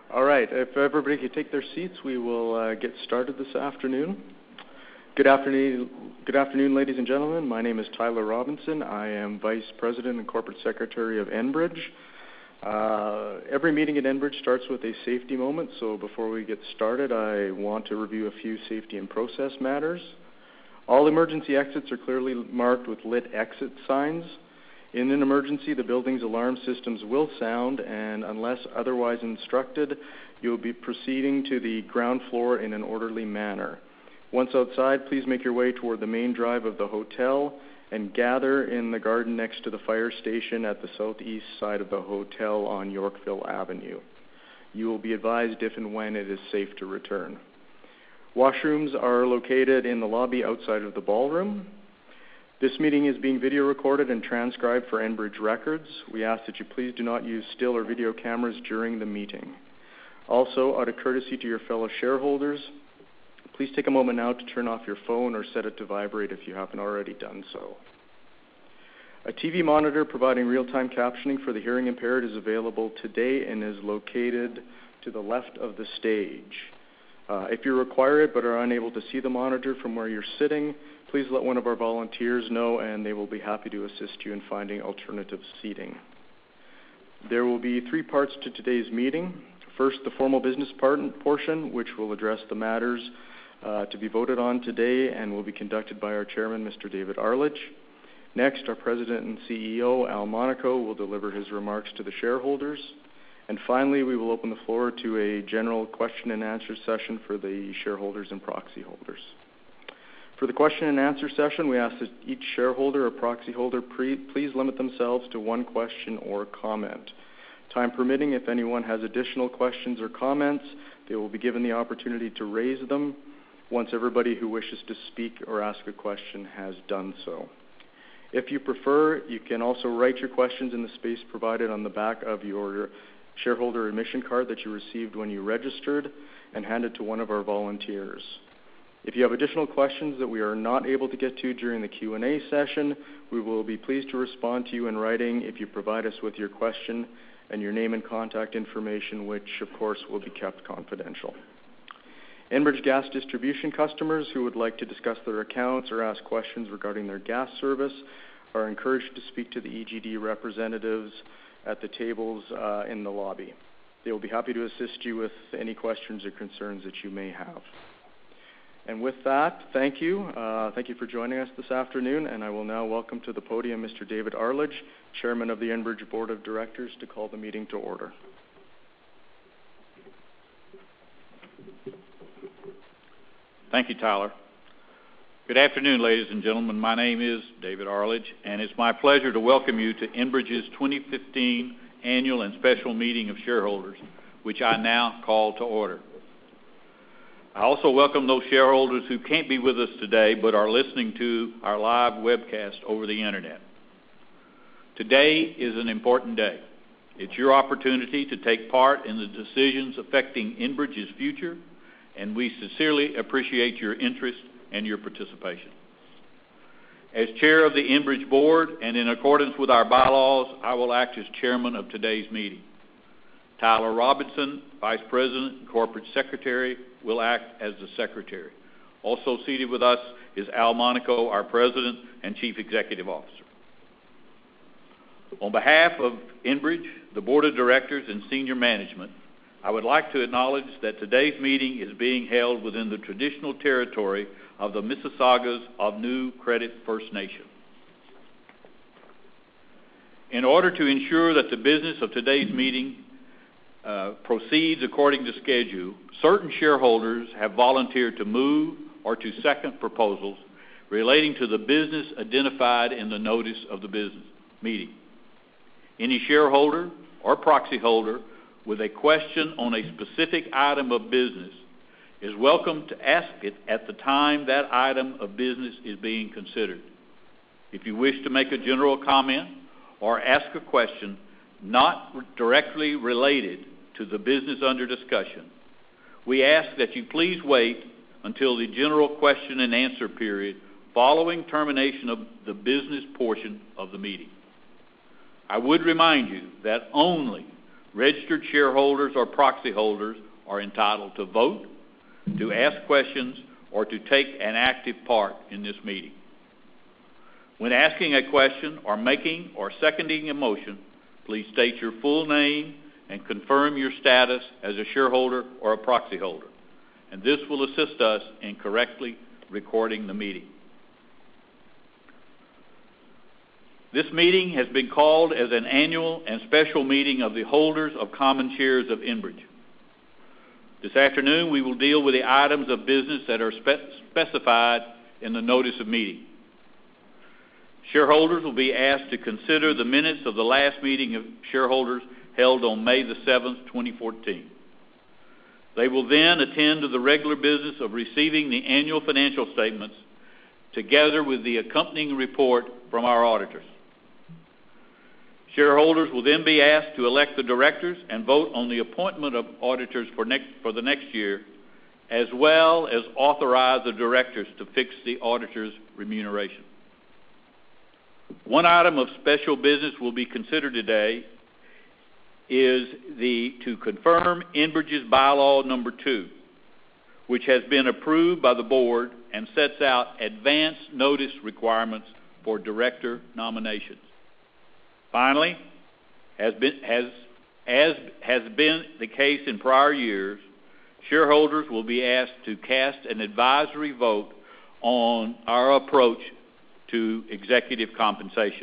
All right, if everybody could take their seats, we will get started this afternoon. Good afternoon, ladies and gentlemen. My name is Tyler Robinson. I am Vice President and Corporate Secretary of Enbridge. Every meeting at Enbridge starts with a safety moment, so before we get started, I want to review a few safety and process matters. All emergency exits are clearly marked with lit exit signs. In an emergency, the building's alarm systems will sound, and unless otherwise instructed, you'll be proceeding to the ground floor in an orderly manner. Once outside, please make your way toward the main drive of the hotel and gather in the garden next to the fire station at the southeast side of the hotel on Yorkville Avenue. You will be advised if and when it is safe to return. Washrooms are located in the lobby outside of the ballroom. This meeting is being video recorded and transcribed for Enbridge records. We ask that you please do not use still or video cameras during the meeting. Also, out of courtesy to your fellow shareholders, please take a moment now to turn off your phone or set it to vibrate if you haven't already done so. A TV monitor providing real-time captioning for the hearing impaired is available today and is located to the left of the stage. If you require it but are unable to see the monitor from where you're sitting, please let one of our volunteers know and they will be happy to assist you in finding alternative seating. There will be three parts to today's meeting. First, the formal business portion, which will address the matters to be voted on today and will be conducted by our chairman, Mr. David Arledge. Next, our president and CEO, Al Monaco, will deliver his remarks to the shareholders. And finally, we will open the floor to a general question and answer session for the shareholders and proxy holders. For the question and answer session, we ask that each shareholder or proxy holder please limit themselves to one question or comment. Time permitting, if anyone has additional questions or comments, they will be given the opportunity to raise them once everybody who wishes to speak or ask a question has done so. If you prefer, you can also write your questions in the space provided on the back of your shareholder admission card that you received when you registered and hand it to one of our volunteers. If you have additional questions that we are not able to get to during the Q&A session, we will be pleased to respond to you in writing if you provide us with your question and your name and contact information, which of course will be kept confidential. Enbridge gas distribution customers who would like to discuss their accounts or ask questions regarding their gas service are encouraged to speak to the EGD representatives at the tables in the lobby. They will be happy to assist you with any questions or concerns that you may have. And with that, thank you. Thank you for joining us this afternoon, and I will now welcome to the podium Mr. David Arledge, Chairman of the Enbridge Board of Directors, to call the meeting to order. Thank you, Tyler. Good afternoon, ladies and gentlemen. My name is David Arledge, and it's my pleasure to welcome you to Enbridge's 2015 Annual and Special Meeting of Shareholders, which I now call to order. I also welcome those shareholders who can't be with us today but are listening to our live webcast over the internet. Today is an important day. It's your opportunity to take part in the decisions affecting Enbridge's future, and we sincerely appreciate your interest and your participation. As chair of the Enbridge board and in accordance with our bylaws, I will act as chairman of today's meeting. Tyler Robinson, Vice President and Corporate Secretary, will act as the secretary. Also seated with us is Al Monaco, our President and Chief Executive Officer. On behalf of Enbridge, the Board of Directors, and senior management, I would like to acknowledge that today's meeting is being held within the traditional territory of the Mississaugas of New Credit First Nation. In order to ensure that the business of today's meeting proceeds according to schedule, certain shareholders have volunteered to move or to second proposals relating to the business identified in the notice of the business meeting. Any shareholder or proxy holder with a question on a specific item of business is welcome to ask it at the time that item of business is being considered. If you wish to make a general comment or ask a question not directly related to the business under discussion, we ask that you please wait until the general question and answer period following termination of the business portion of the meeting. I would remind you that only registered shareholders or proxy holders are entitled to vote, to ask questions, or to take an active part in this meeting. When asking a question or making or seconding a motion, please state your full name and confirm your status as a shareholder or a proxy holder, and this will assist us in correctly recording the meeting. This meeting has been called as an annual and special meeting of the holders of common shares of Enbridge. This afternoon, we will deal with the items of business that are specified in the notice of meeting. Shareholders will be asked to consider the minutes of the last meeting of shareholders held on May the 7th, 2014. They will then attend to the regular business of receiving the annual financial statements together with the accompanying report from our auditors. Shareholders will then be asked to elect the directors and vote on the appointment of auditors for the next year, as well as authorize the directors to fix the auditors' remuneration. One item of special business will be considered today is to confirm Enbridge's bylaw number 2, which has been approved by the board and sets out advance notice requirements for director nominations. Finally, as has been the case in prior years, shareholders will be asked to cast an advisory vote on our approach to executive compensation.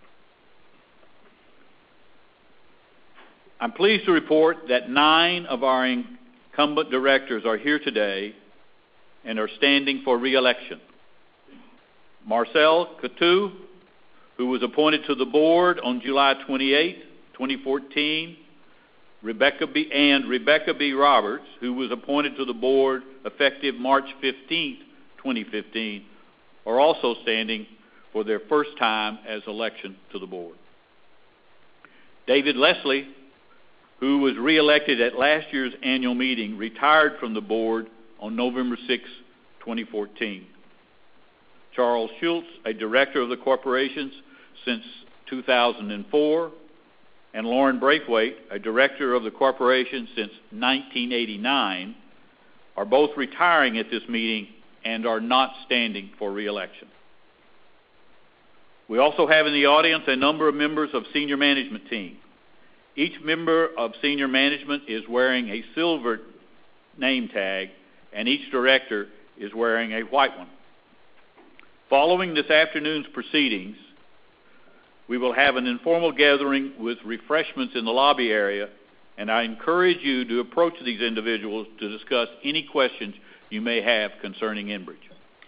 I'm pleased to report that 9 of our incumbent directors are here today and are standing for re-election. Marcel Coutu, who was appointed to the board on July 28, 2014, Rebecca B. Roberts, who was appointed to the board effective March 15, 2015, are also standing for their first time as election to the board. David Leslie, who was re-elected at last year's annual meeting, retired from the board on November 6, 2014. Charles Schultz, a director of the corporation since 2004, and Lauren Braithwaite, a director of the corporation since 1989, are both retiring at this meeting and are not standing for re-election. We also have in the audience a number of members of senior management team. Each member of senior management is wearing a silver name tag, and each director is wearing a white one. Following this afternoon's proceedings, we will have an informal gathering with refreshments in the lobby area, and I encourage you to approach these individuals to discuss any questions you may have concerning Enbridge.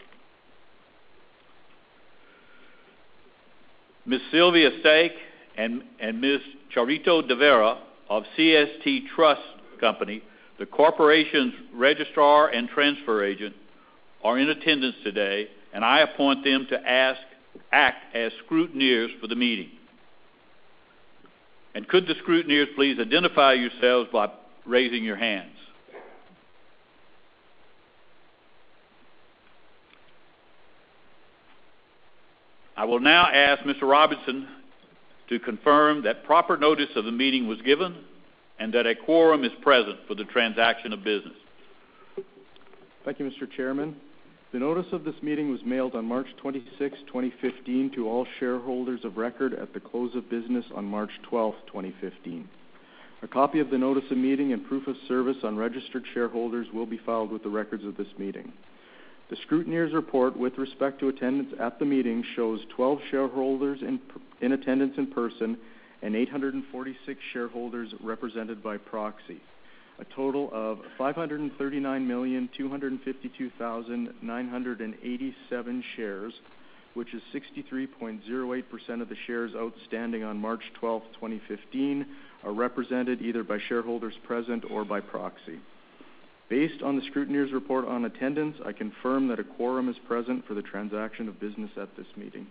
Ms. Sylvia Stake and Ms. Charito de Vera of CST Trust Company, the corporation's registrar and transfer agent, are in attendance today, and I appoint them to act as scrutineers for the meeting. And could the scrutineers please identify yourselves by raising your hands? I will now ask Mr. Robinson to confirm that proper notice of the meeting was given and that a quorum is present for the transaction of business. Thank you, Mr. Chairman. The notice of this meeting was mailed on March 26, 2015 to all shareholders of record at the close of business on March 12, 2015. A copy of the notice of meeting and proof of service on registered shareholders will be filed with the records of this meeting. The scrutineer's report with respect to attendance at the meeting shows 12 shareholders in attendance in person and 846 shareholders represented by proxy. A total of 539,252,987 shares, which is 63.08% of the shares outstanding on March 12, 2015, are represented either by shareholders present or by proxy. Based on the scrutineer's report on attendance, I confirm that a quorum is present for the transaction of business at this meeting.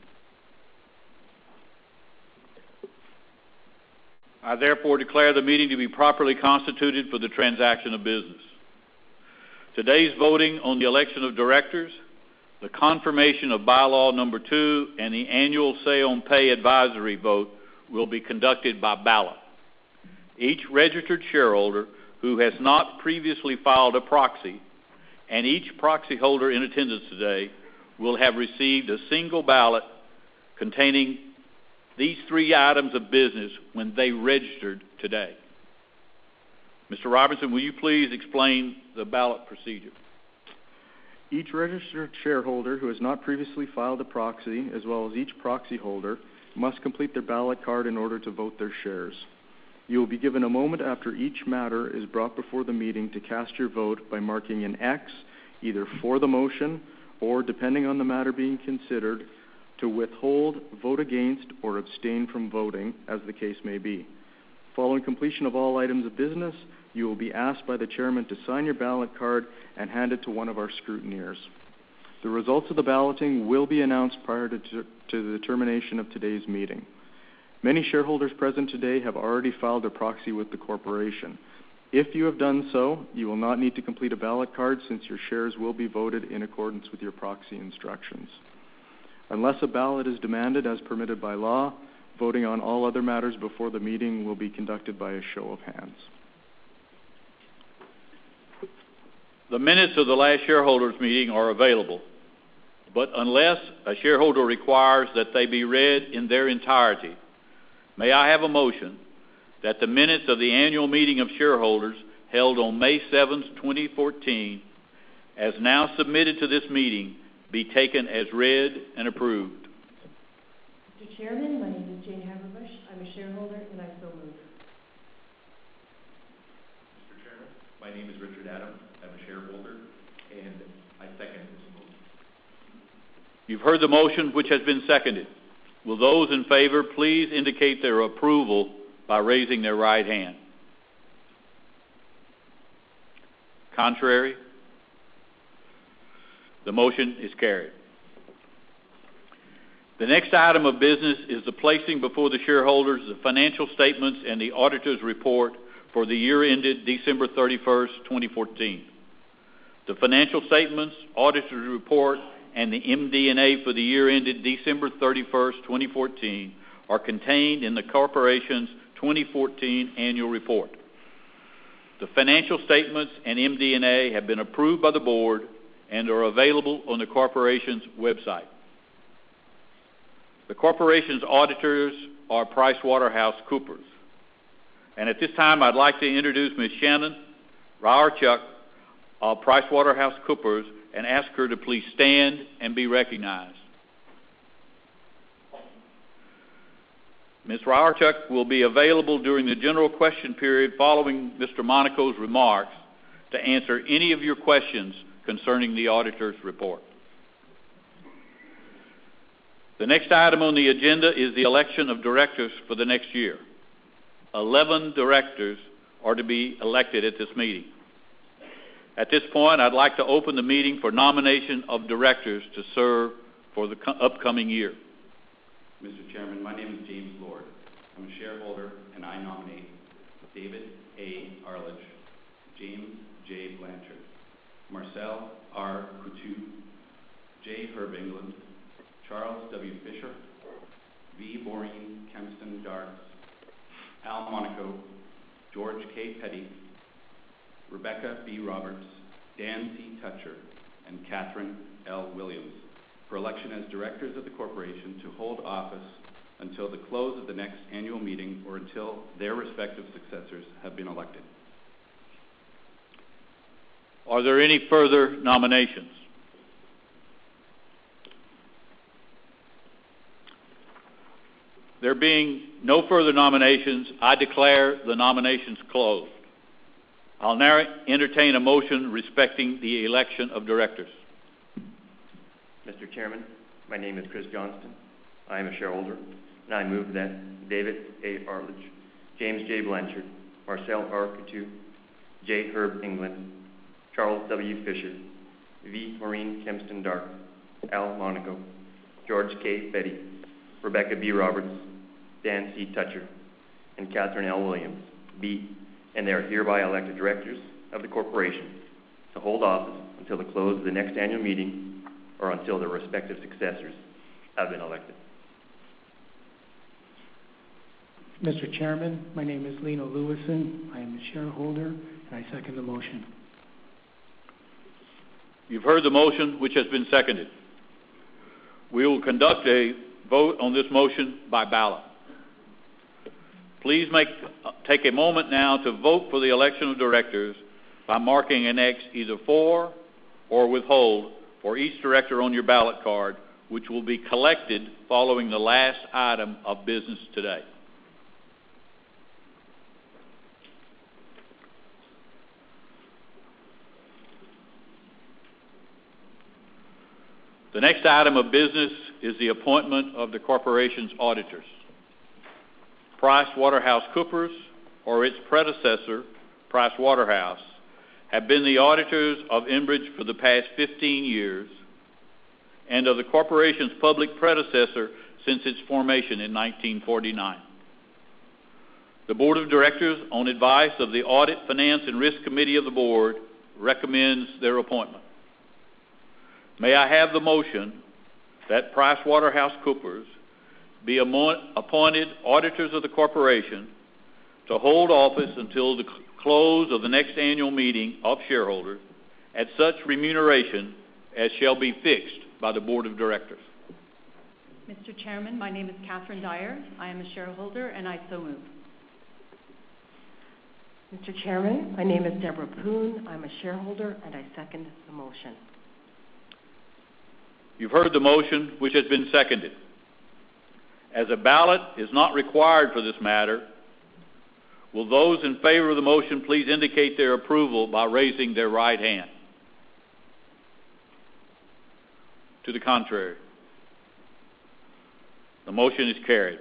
I therefore declare the meeting to be properly constituted for the transaction of business. Today's voting on the election of directors, the confirmation of bylaw number 2, and the annual say-on-pay advisory vote will be conducted by ballot. each registered shareholder who has not previously filed a proxy, and each proxy holder in attendance today will have received a single ballot containing these 3 items of business when they registered today. Mr. Robinson, will you please explain the ballot procedure? Each registered shareholder who has not previously filed a proxy, as well as each proxy holder, must complete their ballot card in order to vote their shares. You will be given a moment after each matter is brought before the meeting to cast your vote by marking an X, either for the motion or, depending on the matter being considered, to withhold, vote against, or abstain from voting, as the case may be. Following completion of all items of business, you will be asked by the chairman to sign your ballot card and hand it to one of our scrutineers. The results of the balloting will be announced prior to the termination of today's meeting. Many shareholders present today have already filed a proxy with the corporation. If you have done so, you will not need to complete a ballot card since your shares will be voted in accordance with your proxy instructions. Unless a ballot is demanded as permitted by law, voting on all other matters before the meeting will be conducted by a show of hands. The minutes of the last shareholders meeting are available, but unless a shareholder requires that they be read in their entirety, may I have a motion that the minutes of the annual meeting of shareholders held on May 7, 2014, as now submitted to this meeting, be taken as read and approved? Mr. Chairman, my name is Jane Haberbush. I'm a shareholder, and I so move. Mr. Chairman, my name is Richard Adams. I'm a shareholder, and I second this motion. You've heard the motion, which has been seconded. Will those in favor please indicate their approval by raising their right hand? Contrary? The motion is carried. The next item of business is the placing before the shareholders the financial statements and the auditor's report for the year ended December 31st, 2014. The financial statements, auditor's report, and the MD&A for the year ended December 31st, 2014 are contained in the corporation's 2014 annual report. The financial statements and MD&A have been approved by the board and are available on the corporation's website. The corporation's auditors are PricewaterhouseCoopers. And at this time, I'd like to introduce Ms. Shannon Raharchuk of PricewaterhouseCoopers and ask her to please stand and be recognized. Ms. Raharchuk will be available during the general question period following Mr. Monaco's remarks to answer any of your questions concerning the auditor's report. The next item on the agenda is the election of directors for the next year. 11 directors are to be elected at this meeting. At this point, I'd like to open the meeting for nomination of directors to serve for the upcoming year. Mr. Chairman, my name is James Lord. I'm a shareholder, and I nominate David A. Arledge, James J. Blanchard, Marcel R. Coutu, J. Herb England, Charles W. Fisher, V. Maureen Kempston Darks, Al Monaco, George K. Petty, Rebecca B. Roberts, Dan C. Tutcher, and Catherine L. Williams for election as directors of the corporation to hold office until the close of the next annual meeting or until their respective successors have been elected. Are there any further nominations? There being no further nominations, I declare the nominations closed. I'll now entertain a motion respecting the election of directors. Mr. Chairman, my name is Chris Johnston. I am a shareholder, and I move that David A. Arledge, James J. Blanchard, Marcel R. Coutu, J. Herb England, Charles W. Fisher, V. Maureen Kempston Dark, Al Monaco, George K. Petty, Rebecca B. Roberts, Dan C. Tutcher, and Catherine L. Williams be, and they are hereby elected directors of the corporation to hold office until the close of the next annual meeting or until their respective successors have been elected. Mr. Chairman, my name is Lino Lewison. I am a shareholder, and I second the motion. You've heard the motion, which has been seconded. We will conduct a vote on this motion by ballot. Please take a moment now to vote for the election of directors by marking an X either for or withhold for each director on your ballot card, which will be collected following the last item of business today. The next item of business is the appointment of the corporation's auditors. PricewaterhouseCoopers, or its predecessor, Pricewaterhouse, have been the auditors of Enbridge for the past 15 years and of the corporation's public predecessor since its formation in 1949. The Board of Directors, on advice of the Audit, Finance, and Risk Committee of the Board, recommends their appointment. May I have the motion that PricewaterhouseCoopers be appointed auditors of the corporation to hold office until the close of the next annual meeting of shareholders at such remuneration as shall be fixed by the Board of Directors? Mr. Chairman, my name is Catherine Dyer. I am a shareholder, and I so move. Mr. Chairman, my name is Deborah Poon. I'm a shareholder, and I second the motion. You've heard the motion, which has been seconded. As a ballot is not required for this matter, will those in favor of the motion please indicate their approval by raising their right hand? To the contrary. The motion is carried.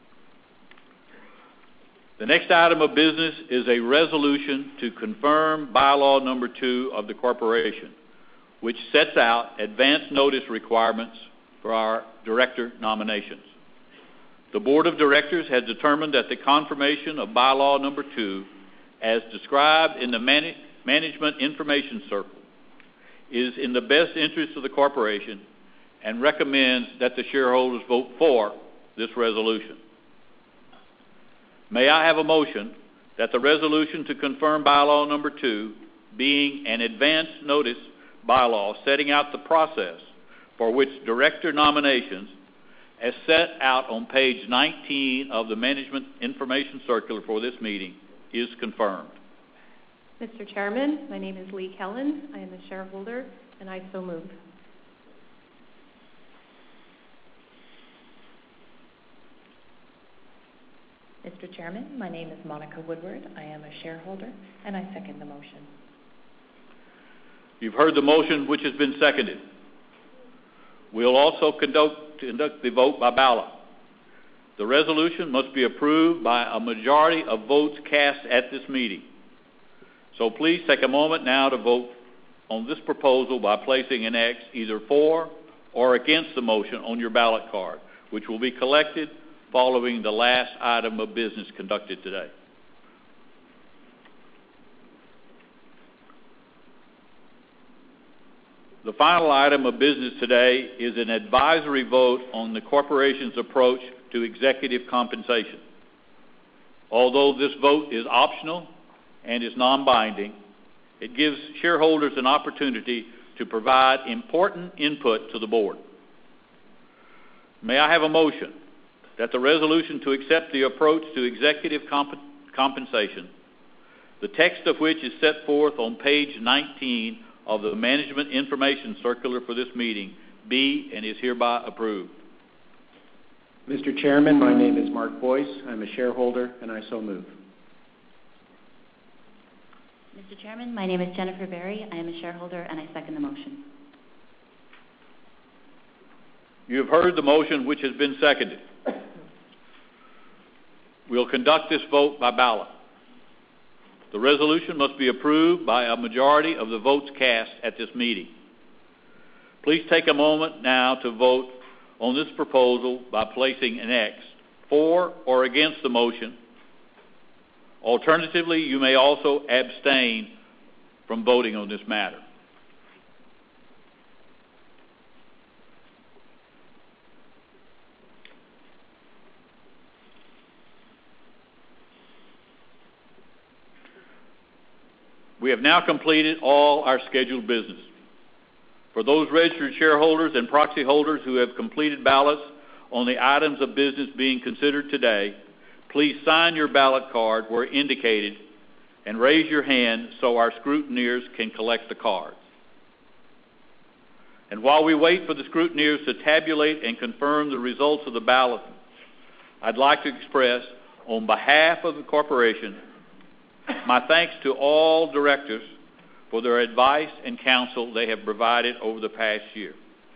The next item of business is a resolution to confirm bylaw number 2 of the corporation, which sets out advance notice requirements for our director nominations. The Board of Directors has determined that the confirmation of bylaw number 2, as described in the Management Information Circular, is in the best interest of the corporation and recommends that the shareholders vote for this resolution. May I have a motion that the resolution to confirm bylaw number 2, being an advance notice bylaw setting out the process for which director nominations, as set out on page 19 of the Management Information Circular for this meeting, is confirmed? Mr. Chairman, my name is Lee Kellen. I am a shareholder, and I so move. Mr. Chairman, my name is Monica Woodward. I am a shareholder, and I second the motion. You've heard the motion, which has been seconded. We'll also conduct the vote by ballot. The resolution must be approved by a majority of votes cast at this meeting. So please take a moment now to vote on this proposal by placing an X either for or against the motion on your ballot card, which will be collected following the last item of business conducted today. The final item of business today is an advisory vote on the corporation's approach to executive compensation. Although this vote is optional and is non-binding, it gives shareholders an opportunity to provide important input to the board. May I have a motion that the resolution to accept the approach to executive compensation, the text of which is set forth on page 19 of the Management Information Circular for this meeting, be and is hereby approved? Mr. Chairman, my name is Mark Boyce. I'm a shareholder, and I so move. Mr. Chairman, my name is Jennifer Berry. I am a shareholder, and I second the motion. You have heard the motion, which has been seconded. We'll conduct this vote by ballot. The resolution must be approved by a majority of the votes cast at this meeting. Please take a moment now to vote on this proposal by placing an X for or against the motion. Alternatively, you may also abstain from voting on this matter. We have now completed all our scheduled business. For those registered shareholders and proxy holders who have completed ballots on the items of business being considered today, please sign your ballot card where indicated and raise your hand so our scrutineers can collect the cards. And while we wait for the scrutineers to tabulate and confirm the results of the ballot, I'd like to express, on behalf of the corporation, my thanks to all directors for their advice and counsel they have provided over the past year.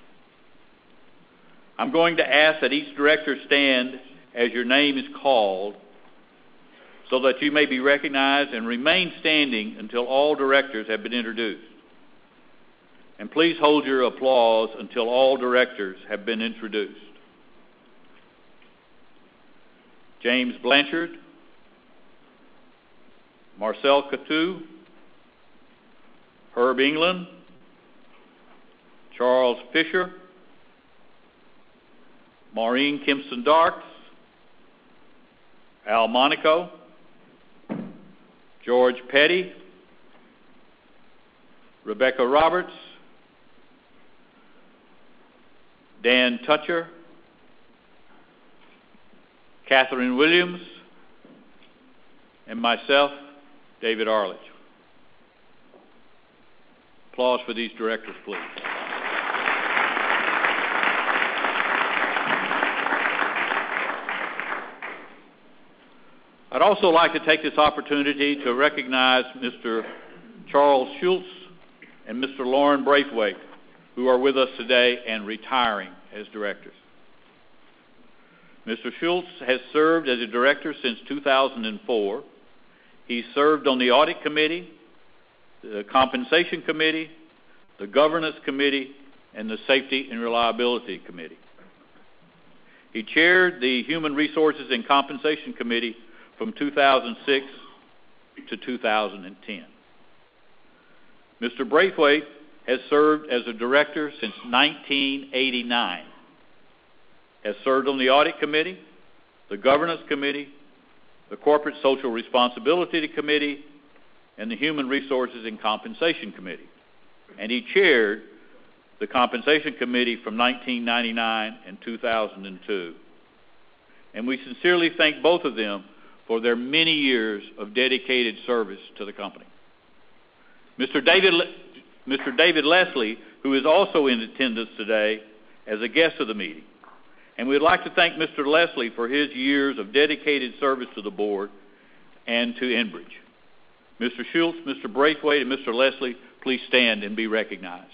I'm going to ask that each director stand as your name is called so that you may be recognized, and remain standing until all directors have been introduced. And please hold your applause until all directors have been introduced. James Blanchard, Marcel Coutu, Herb England, Charles Fisher, Maureen Kempston Darks, Al Monaco, George Petty, Rebecca Roberts, Dan Tutcher, Catherine Williams, and myself, David Arledge. Applause for these directors, please. I'd also like to take this opportunity to recognize Mr. Charles Schultz and Mr. Lauren Braithwaite, who are with us today and retiring as directors. Mr. Schultz has served as a director since 2004. He served on the Audit Committee, the Compensation Committee, the Governance Committee, and the Safety and Reliability Committee. He chaired the Human Resources and Compensation Committee from 2006 to 2010. Mr. Braithwaite has served as a director since 1989, has served on the Audit Committee, the Governance Committee, the Corporate Social Responsibility Committee, and the Human Resources and Compensation Committee. And he chaired the Compensation Committee from 1999 and 2002. And we sincerely thank both of them for their many years of dedicated service to the company. Mr. David Leslie, who is also in attendance today as a guest of the meeting. And we'd like to thank Mr. Leslie for his years of dedicated service to the board and to Enbridge. Mr. Schultz, Mr. Braithwaite, and Mr. Leslie, please stand and be recognized.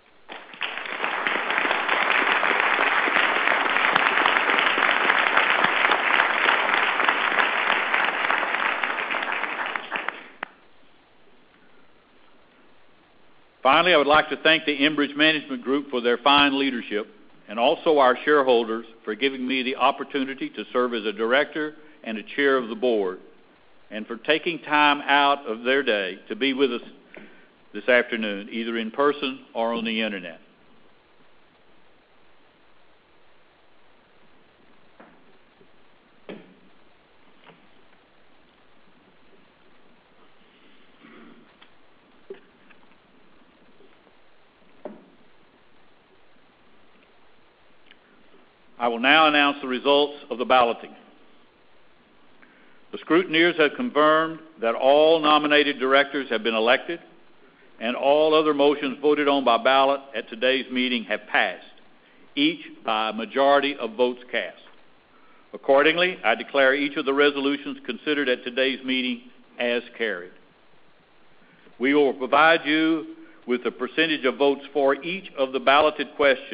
Finally, I would like to thank the Enbridge Management Group for their fine leadership, and also our shareholders for giving me the opportunity to serve as a director and a chair of the board, and for taking time out of their day to be with us this afternoon, either in person or on the internet. I will now announce the results of the balloting. The scrutineers have confirmed that all nominated directors have been elected, and all other motions voted on by ballot at today's meeting have passed, each by a majority of votes cast. Accordingly, I declare each of the resolutions considered at today's meeting as carried. We will provide you with the percentage of votes for each of the balloted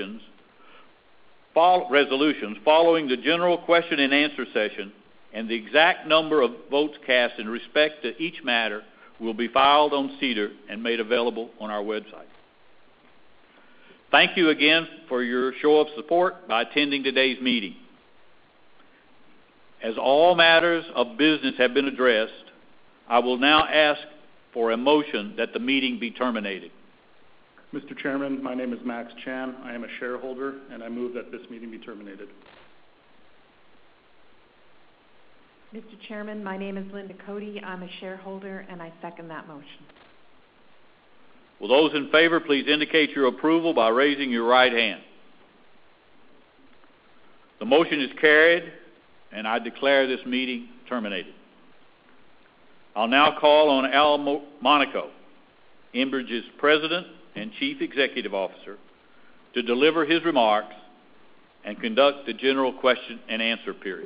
resolutions following the general question and answer session, and the exact number of votes cast in respect to each matter will be filed on SEDAR and made available on our website. Thank you again for your show of support by attending today's meeting. As all matters of business have been addressed, I will now ask for a motion that the meeting be terminated. Mr. Chairman, my name is Max Chan. I am a shareholder, and I move that this meeting be terminated. Mr. Chairman, my name is Linda Cody. I'm a shareholder, and I second that motion. Will those in favor please indicate your approval by raising your right hand? The motion is carried, and I declare this meeting terminated. I'll now call on Al Monaco, Enbridge's President and Chief Executive Officer, to deliver his remarks and conduct the general question and answer period.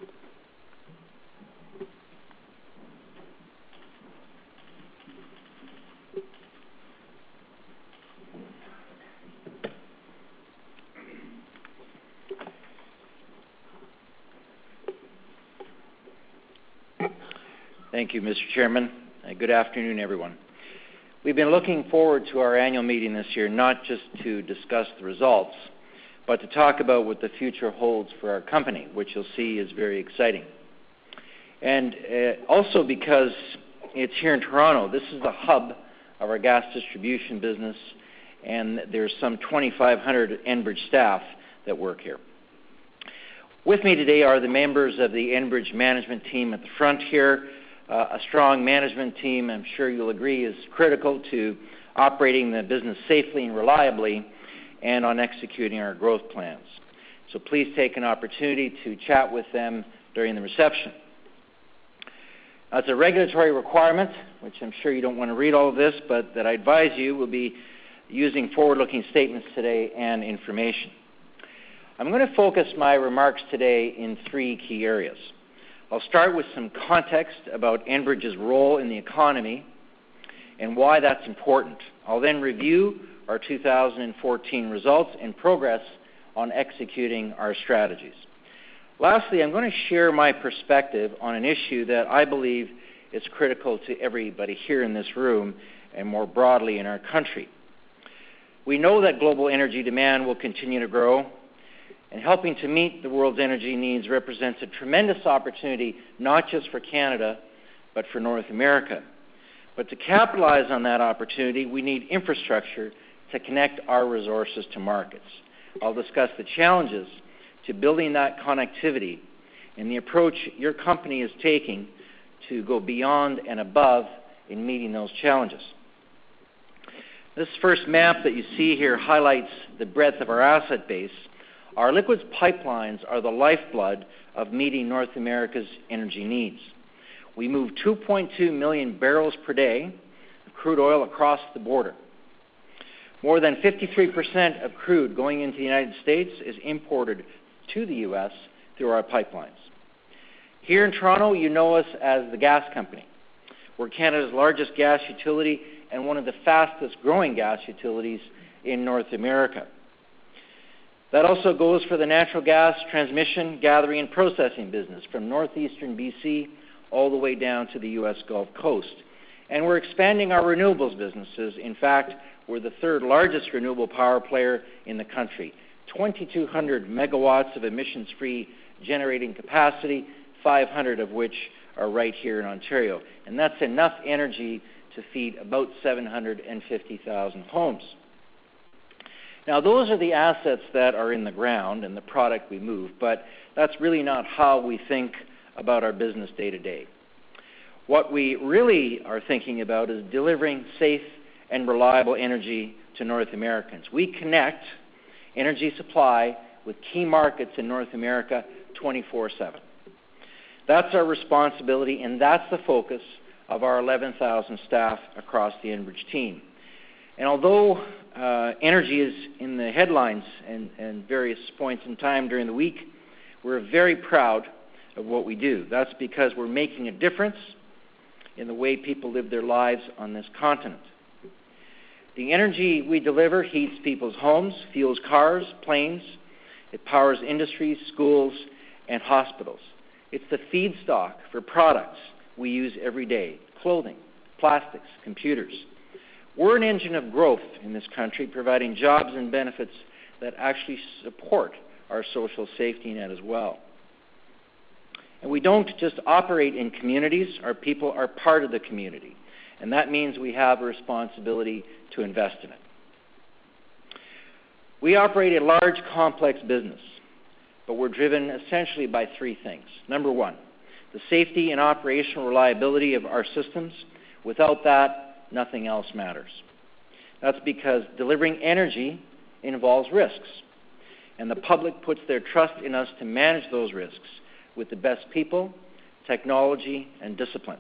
Thank you, Mr. Chairman. Good afternoon, everyone. We've been looking forward to our annual meeting this year, not just to discuss the results, but to talk about what the future holds for our company, which you'll see is very exciting. And also because it's here in Toronto. This is the hub of our gas distribution business, and there's some 2,500 Enbridge staff that work here. With me today are the members of the Enbridge management team at the front here. A strong management team, I'm sure you'll agree, is critical to operating the business safely and reliably and on executing our growth plans. So please take an opportunity to chat with them during the reception. Now, it's a regulatory requirement, which I'm sure you don't want to read all of this, but that I advise you will be using forward-looking statements today and information. I'm going to focus my remarks today in three key areas. I'll start with some context about Enbridge's role in the economy and why that's important. I'll then review our 2014 results and progress on executing our strategies. Lastly, I'm going to share my perspective on an issue that I believe is critical to everybody here in this room and more broadly in our country. We know that global energy demand will continue to grow, and helping to meet the world's energy needs represents a tremendous opportunity, not just for Canada, but for North America. But to capitalize on that opportunity, we need infrastructure to connect our resources to markets. I'll discuss the challenges to building that connectivity and the approach your company is taking to go beyond and above in meeting those challenges. This first map that you see here highlights the breadth of our asset base. Our liquids pipelines are the lifeblood of meeting North America's energy needs. We move 2.2 million barrels per day of crude oil across the border. More than 53% of crude going into the United States is imported to the U.S. through our pipelines. Here in Toronto, you know us as the gas company. We're Canada's largest gas utility and one of the fastest growing gas utilities in North America. That also goes for the natural gas transmission, gathering, and processing business from northeastern BC all the way down to the U.S. Gulf Coast. And we're expanding our renewables businesses. In fact, we're the third largest renewable power player in the country. 2,200 megawatts of emissions-free generating capacity, 500 of which are right here in Ontario. And that's enough energy to feed about 750,000 homes. Now, those are the assets that are in the ground and the product we move, but that's really not how we think about our business day to day. What we really are thinking about is delivering safe and reliable energy to North Americans. We connect energy supply with key markets in North America 24/7. That's our responsibility, and that's the focus of our 11,000 staff across the Enbridge team. And although energy is in the headlines and various points in time during the week, we're very proud of what we do. That's because we're making a difference in the way people live their lives on this continent. The energy we deliver heats people's homes, fuels cars, planes. It powers industries, schools, and hospitals. It's the feedstock for products we use every day: clothing, plastics, computers. We're an engine of growth in this country, providing jobs and benefits that actually support our social safety net as well. And we don't just operate in communities. Our people are part of the community, and that means we have a responsibility to invest in it. We operate a large, complex business, but we're driven essentially by three things. Number one, the safety and operational reliability of our systems. Without that, nothing else matters. That's because delivering energy involves risks, and the public puts their trust in us to manage those risks with the best people, technology, and discipline.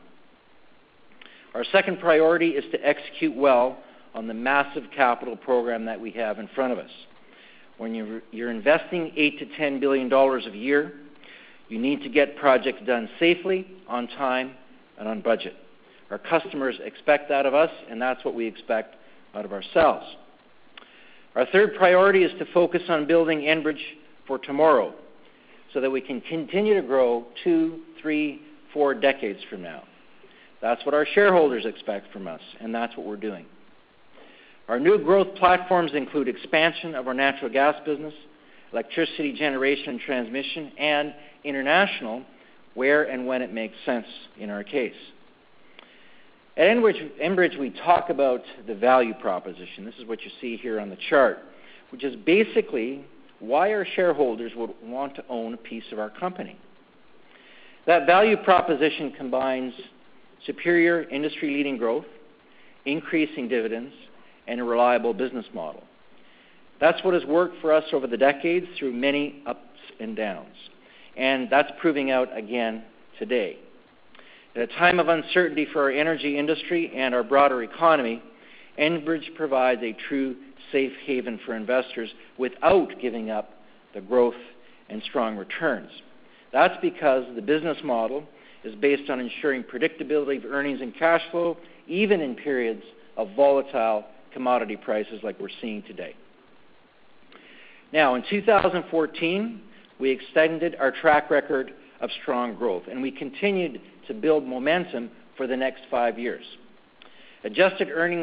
Our second priority is to execute well on the massive capital program that we have in front of us. When you're investing $8 to $10 billion a year, you need to get projects done safely, on time, and on budget. Our customers expect that of us, and that's what we expect out of ourselves. Our third priority is to focus on building Enbridge for tomorrow so that we can continue to grow 2, 3, 4 decades from now. That's what our shareholders expect from us, and that's what we're doing. Our new growth platforms include expansion of our natural gas business, electricity generation and transmission, and international, where and when it makes sense in our case. At Enbridge, we talk about the value proposition. This is what you see here on the chart, which is basically why our shareholders would want to own a piece of our company. That value proposition combines superior industry-leading growth, increasing dividends, and a reliable business model. That's what has worked for us over the decades through many ups and downs, and that's proving out again today. At a time of uncertainty for our energy industry and our broader economy, Enbridge provides a true safe haven for investors without giving up the growth and strong returns. That's because the business model is based on ensuring predictability of earnings and cash flow, even in periods of volatile commodity prices like we're seeing today. Now, in 2014, we extended our track record of strong growth, and we continued to build momentum for the next 5 years. Adjusted earnings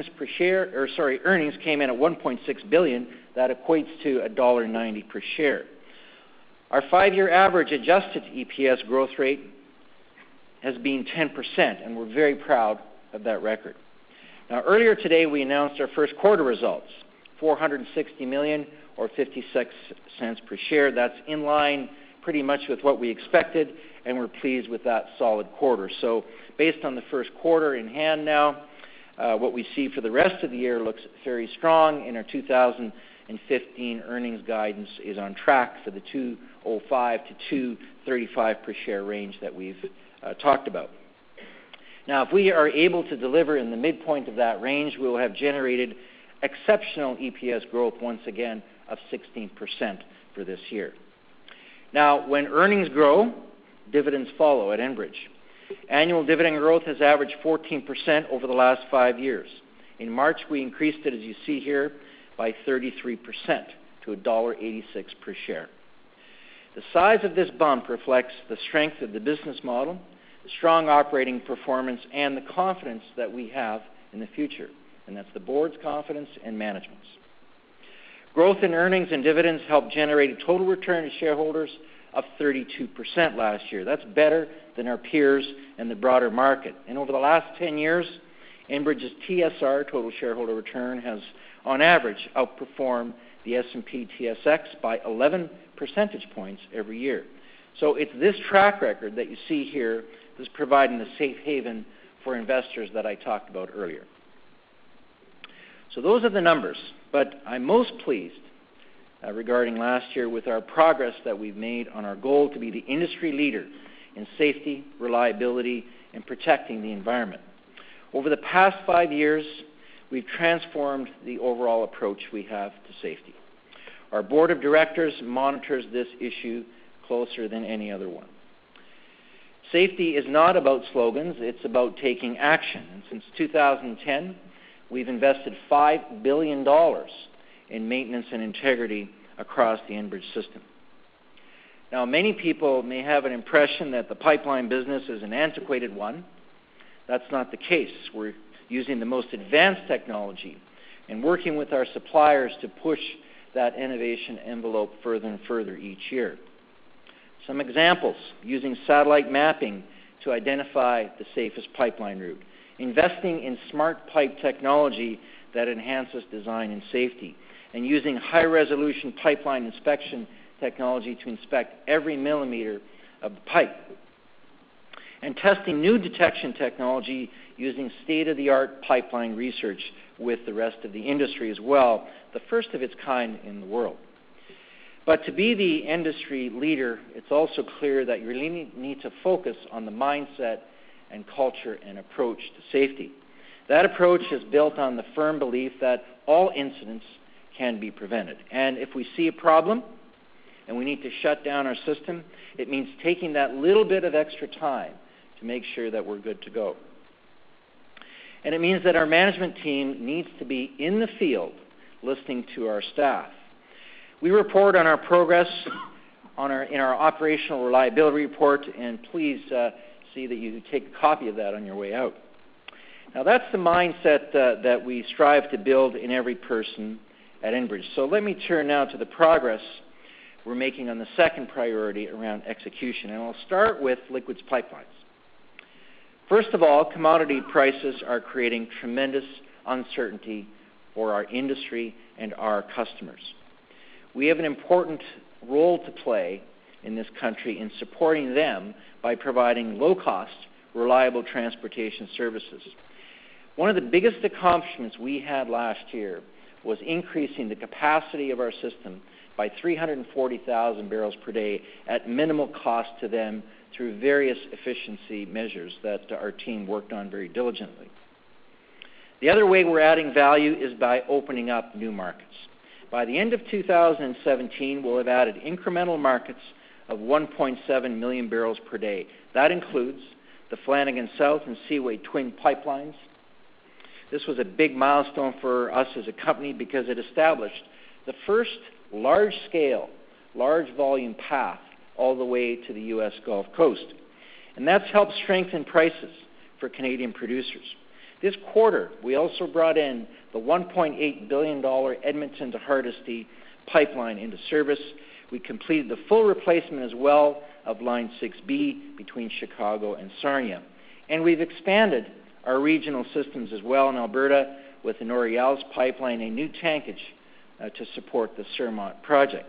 came in at $1.6 billion. That equates to $1.90 per share. Our 5-year average adjusted EPS growth rate has been 10%, and we're very proud of that record. Now, earlier today, we announced our first quarter results, $460 million or 56 cents per share. That's in line pretty much with what we expected, and we're pleased with that solid quarter. So based on the first quarter in hand now, what we see for the rest of the year looks very strong, and our 2015 earnings guidance is on track for the $2.05 to $2.35 per share range that we've talked about. Now, if we are able to deliver in the midpoint of that range, we will have generated exceptional EPS growth once again of 16% for this year. Now, when earnings grow, dividends follow at Enbridge. Annual dividend growth has averaged 14% over the last 5 years. In March, we increased it, as you see here, by 33% to $1.86 per share. The size of this bump reflects the strength of the business model, the strong operating performance, and the confidence that we have in the future. And that's the board's confidence and management's. Growth in earnings and dividends helped generate a total return to shareholders of 32% last year. That's better than our peers and the broader market. And over the last 10 years, Enbridge's TSR, total shareholder return, has on average outperformed the S&P TSX by 11 percentage points every year. So it's this track record that you see here that's providing the safe haven for investors that I talked about earlier. So those are the numbers, but I'm most pleased regarding last year with our progress that we've made on our goal to be the industry leader in safety, reliability, and protecting the environment. Over the past 5 years, we've transformed the overall approach we have to safety. Our board of directors monitors this issue closer than any other one. Safety is not about slogans, it's about taking action. And since 2010, we've invested $5 billion in maintenance and integrity across the Enbridge system. Now, many people may have an impression that the pipeline business is an antiquated one. That's not the case. We're using the most advanced technology and working with our suppliers to push that innovation envelope further and further each year. Some examples: using satellite mapping to identify the safest pipeline route, investing in smart pipe technology that enhances design and safety, and using high-resolution pipeline inspection technology to inspect every millimeter of the pipe. and testing new detection technology using state-of-the-art pipeline research with the rest of the industry as well, the first of its kind in the world. But to be the industry leader, it's also clear that you really need to focus on the mindset and culture and approach to safety. That approach is built on the firm belief that all incidents can be prevented. And if we see a problem and we need to shut down our system, it means taking that little bit of extra time to make sure that we're good to go. And it means that our management team needs to be in the field listening to our staff. We report on our progress in our operational reliability report, and please see that you take a copy of that on your way out. Now, that's the mindset that we strive to build in every person at Enbridge. So let me turn now to the progress we're making on the second priority around execution, and I'll start with liquids pipelines. First of all, commodity prices are creating tremendous uncertainty for our industry and our customers. We have an important role to play in this country in supporting them by providing low-cost, reliable transportation services. One of the biggest accomplishments we had last year was increasing the capacity of our system by 340,000 barrels per day at minimal cost to them through various efficiency measures that our team worked on very diligently. The other way we're adding value is by opening up new markets. By the end of 2017, we'll have added incremental markets of 1.7 million barrels per day. That includes the Flanagan South and Seaway Twin pipelines. This was a big milestone for us as a company because it established the first large-scale, large-volume path all the way to the U.S. Gulf Coast. And that's helped strengthen prices for Canadian producers. This quarter, we also brought in the $1.8 billion Edmonton to Hardisty pipeline into service. We completed the full replacement as well of Line 6B between Chicago and Sarnia. And we've expanded our regional systems as well in Alberta with the Norilsk pipeline, a new tankage to support the Surmont project.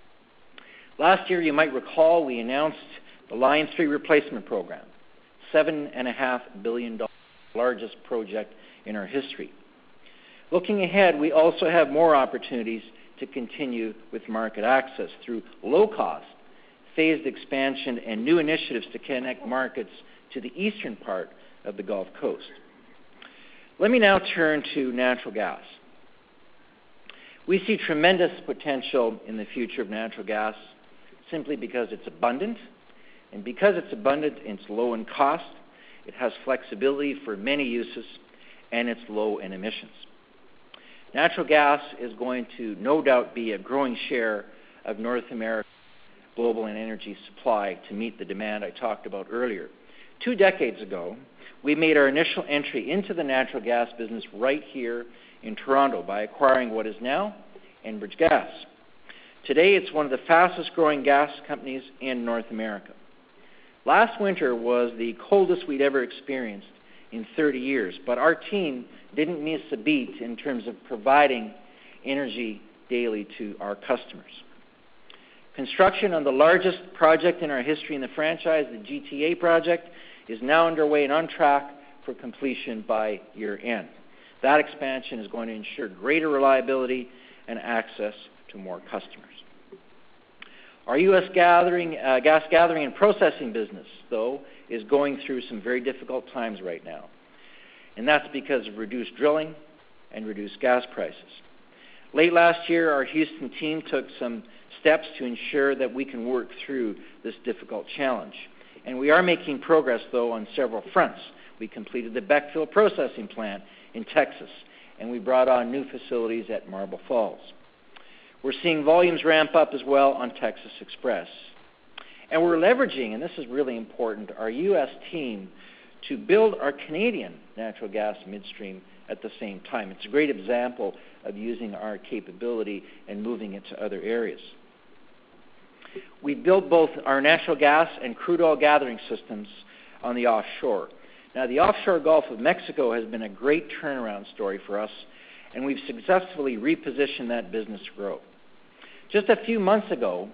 Last year, you might recall, we announced the Line 3 replacement program, $7.5 billion, largest project in our history. Looking ahead, we also have more opportunities to continue with market access through low-cost, phased expansion and new initiatives to connect markets to the eastern part of the Gulf Coast. Let me now turn to natural gas. We see tremendous potential in the future of natural gas simply because it's abundant, and because it's abundant, it's low in cost, it has flexibility for many uses, and it's low in emissions. Natural gas is going to no doubt be a growing share of North America's global energy supply to meet the demand I talked about earlier. 2 decades ago, we made our initial entry into the natural gas business right here in Toronto by acquiring what is now Enbridge Gas. Today, it's one of the fastest-growing gas companies in North America. Last winter was the coldest we'd ever experienced in 30 years, but our team didn't miss a beat in terms of providing energy daily to our customers. Construction on the largest project in our history in the franchise, the GTA project, is now underway and on track for completion by year-end. That expansion is going to ensure greater reliability and access to more customers. Our U.S. gas gathering and processing business, though, is going through some very difficult times right now. And that's because of reduced drilling and reduced gas prices. Late last year, our Houston team took some steps to ensure that we can work through this difficult challenge. And we are making progress, though, on several fronts. We completed the Beckville processing plant in Texas, and we brought on new facilities at Marble Falls. We're seeing volumes ramp up as well on Texas Express. And we're leveraging, and this is really important, our U.S. team to build our Canadian natural gas midstream at the same time. It's a great example of using our capability and moving it to other areas. We built both our natural gas and crude oil gathering systems on the offshore. Now, the offshore Gulf of Mexico has been a great turnaround story for us, and we've successfully repositioned that business to grow. Just a few months ago,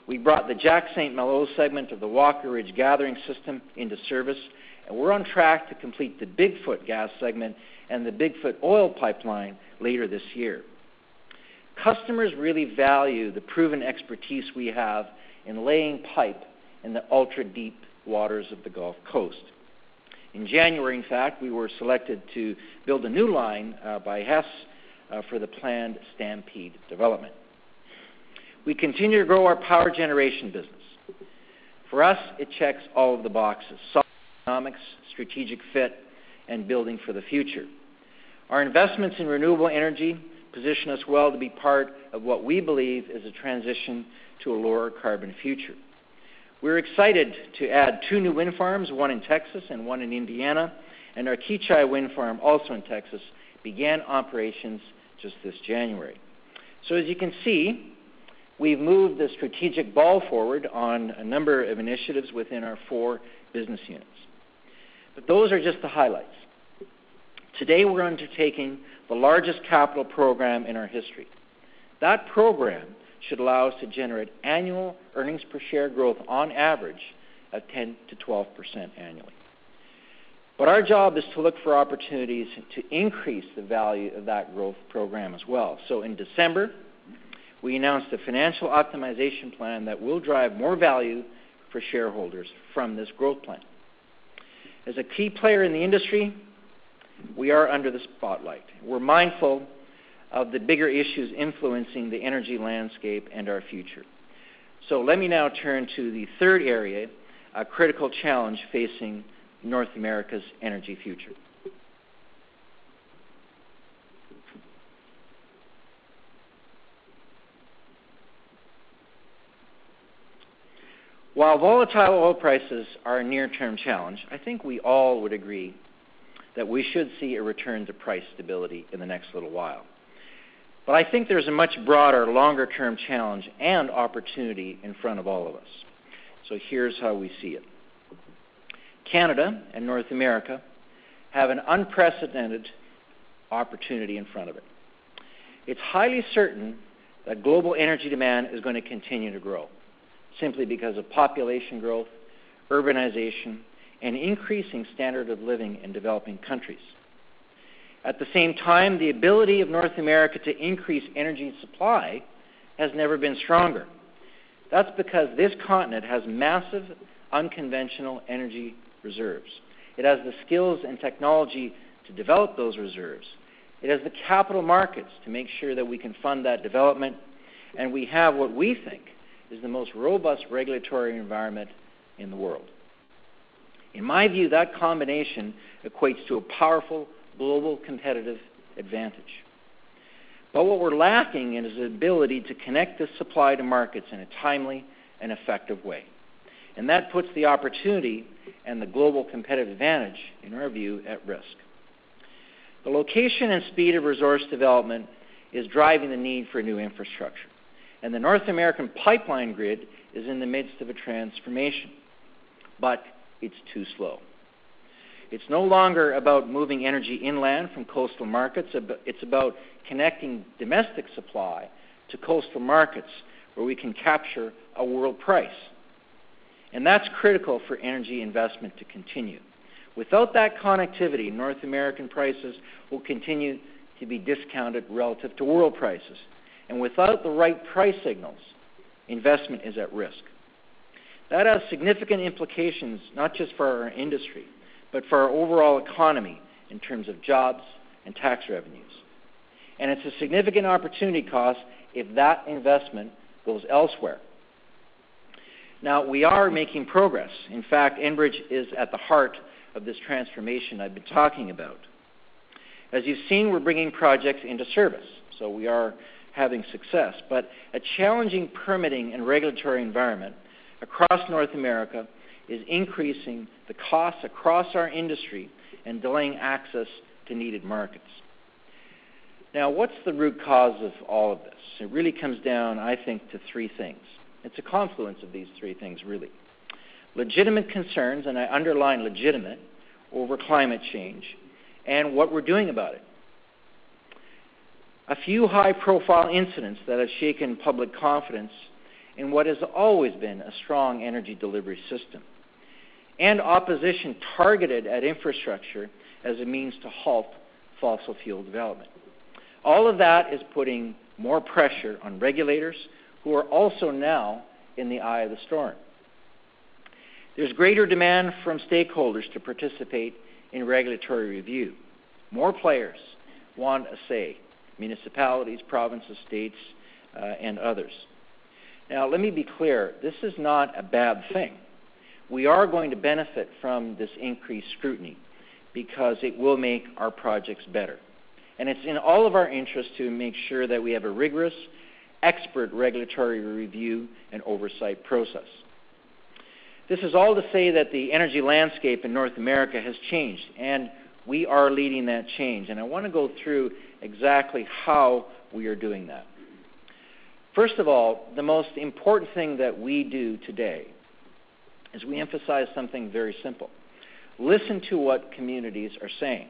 We brought the Jack St. Malo segment of the Walker Ridge Gathering System into service, and we're on track to complete the Bigfoot gas segment and the Bigfoot oil pipeline later this year. Customers really value the proven expertise we have in laying pipe in the ultra-deep waters of the Gulf Coast. In January, in fact, we were selected to build a new line by Hess for the planned Stampede development. We continue to grow our power generation business. For us, it checks all of the boxes: solid economics, strategic fit, and building for the future. Our investments in renewable energy position us well to be part of what we believe is a transition to a lower carbon future. We're excited to add 2 new wind farms, one in Texas and one in Indiana, and our Keachai wind farm, also in Texas, began operations just this January. So as you can see, we've moved the strategic ball forward on a number of initiatives within our 4 business units. But those are just the highlights. Today we're undertaking the largest capital program in our history. That program should allow us to generate annual earnings per share growth on average of 10 to 12% annually. But our job is to look for opportunities to increase the value of that growth program as well. So in December, we announced a financial optimization plan that will drive more value for shareholders from this growth plan. As a key player in the industry, we are under the spotlight. We're mindful of the bigger issues influencing the energy landscape and our future. So let me now turn to the third area, a critical challenge facing North America's energy future. While volatile oil prices are a near-term challenge, I think we all would agree that we should see a return to price stability in the next little while. But I think there's a much broader, longer-term challenge and opportunity in front of all of us. So here's how we see it. Canada and North America have an unprecedented opportunity in front of it. It's highly certain that global energy demand is going to continue to grow, simply because of population growth, urbanization, and increasing standard of living in developing countries. At the same time, the ability of North America to increase energy supply has never been stronger. That's because this continent has massive unconventional energy reserves. It has the skills and technology to develop those reserves. It has the capital markets to make sure that we can fund that development. And we have what we think is the most robust regulatory environment in the world. In my view, that combination equates to a powerful global competitive advantage. But what we're lacking is the ability to connect this supply to markets in a timely and effective way. And that puts the opportunity and the global competitive advantage, in our view, at risk. The location and speed of resource development is driving the need for new infrastructure. And the North American pipeline grid is in the midst of a transformation. But it's too slow. It's no longer about moving energy inland from coastal markets. It's about connecting domestic supply to coastal markets where we can capture a world price. And that's critical for energy investment to continue. Without that connectivity, North American prices will continue to be discounted relative to world prices. And without the right price signals, investment is at risk. That has significant implications, not just for our industry, but for our overall economy in terms of jobs and tax revenues. And it's a significant opportunity cost if that investment goes elsewhere. Now, we are making progress. In fact, Enbridge is at the heart of this transformation I've been talking about. As you've seen, we're bringing projects into service, so we are having success. But a challenging permitting and regulatory environment across North America is increasing the costs across our industry and delaying access to needed markets. Now, what's the root cause of all of this? It really comes down, I think, to 3 things. It's a confluence of these 3 things, really. Legitimate concerns, and I underline legitimate, over climate change and what we're doing about it. A few high-profile incidents that have shaken public confidence in what has always been a strong energy delivery system, and opposition targeted at infrastructure as a means to halt fossil fuel development. All of that is putting more pressure on regulators who are also now in the eye of the storm. There's greater demand from stakeholders to participate in regulatory review. More players want a say: municipalities, provinces, states, and others. Now, let me be clear. This is not a bad thing. We are going to benefit from this increased scrutiny because it will make our projects better. And it's in all of our interest to make sure that we have a rigorous, expert regulatory review and oversight process. This is all to say that the energy landscape in North America has changed, and we are leading that change. And I want to go through exactly how we are doing that. First of all, the most important thing that we do today is we emphasize something very simple. Listen to what communities are saying.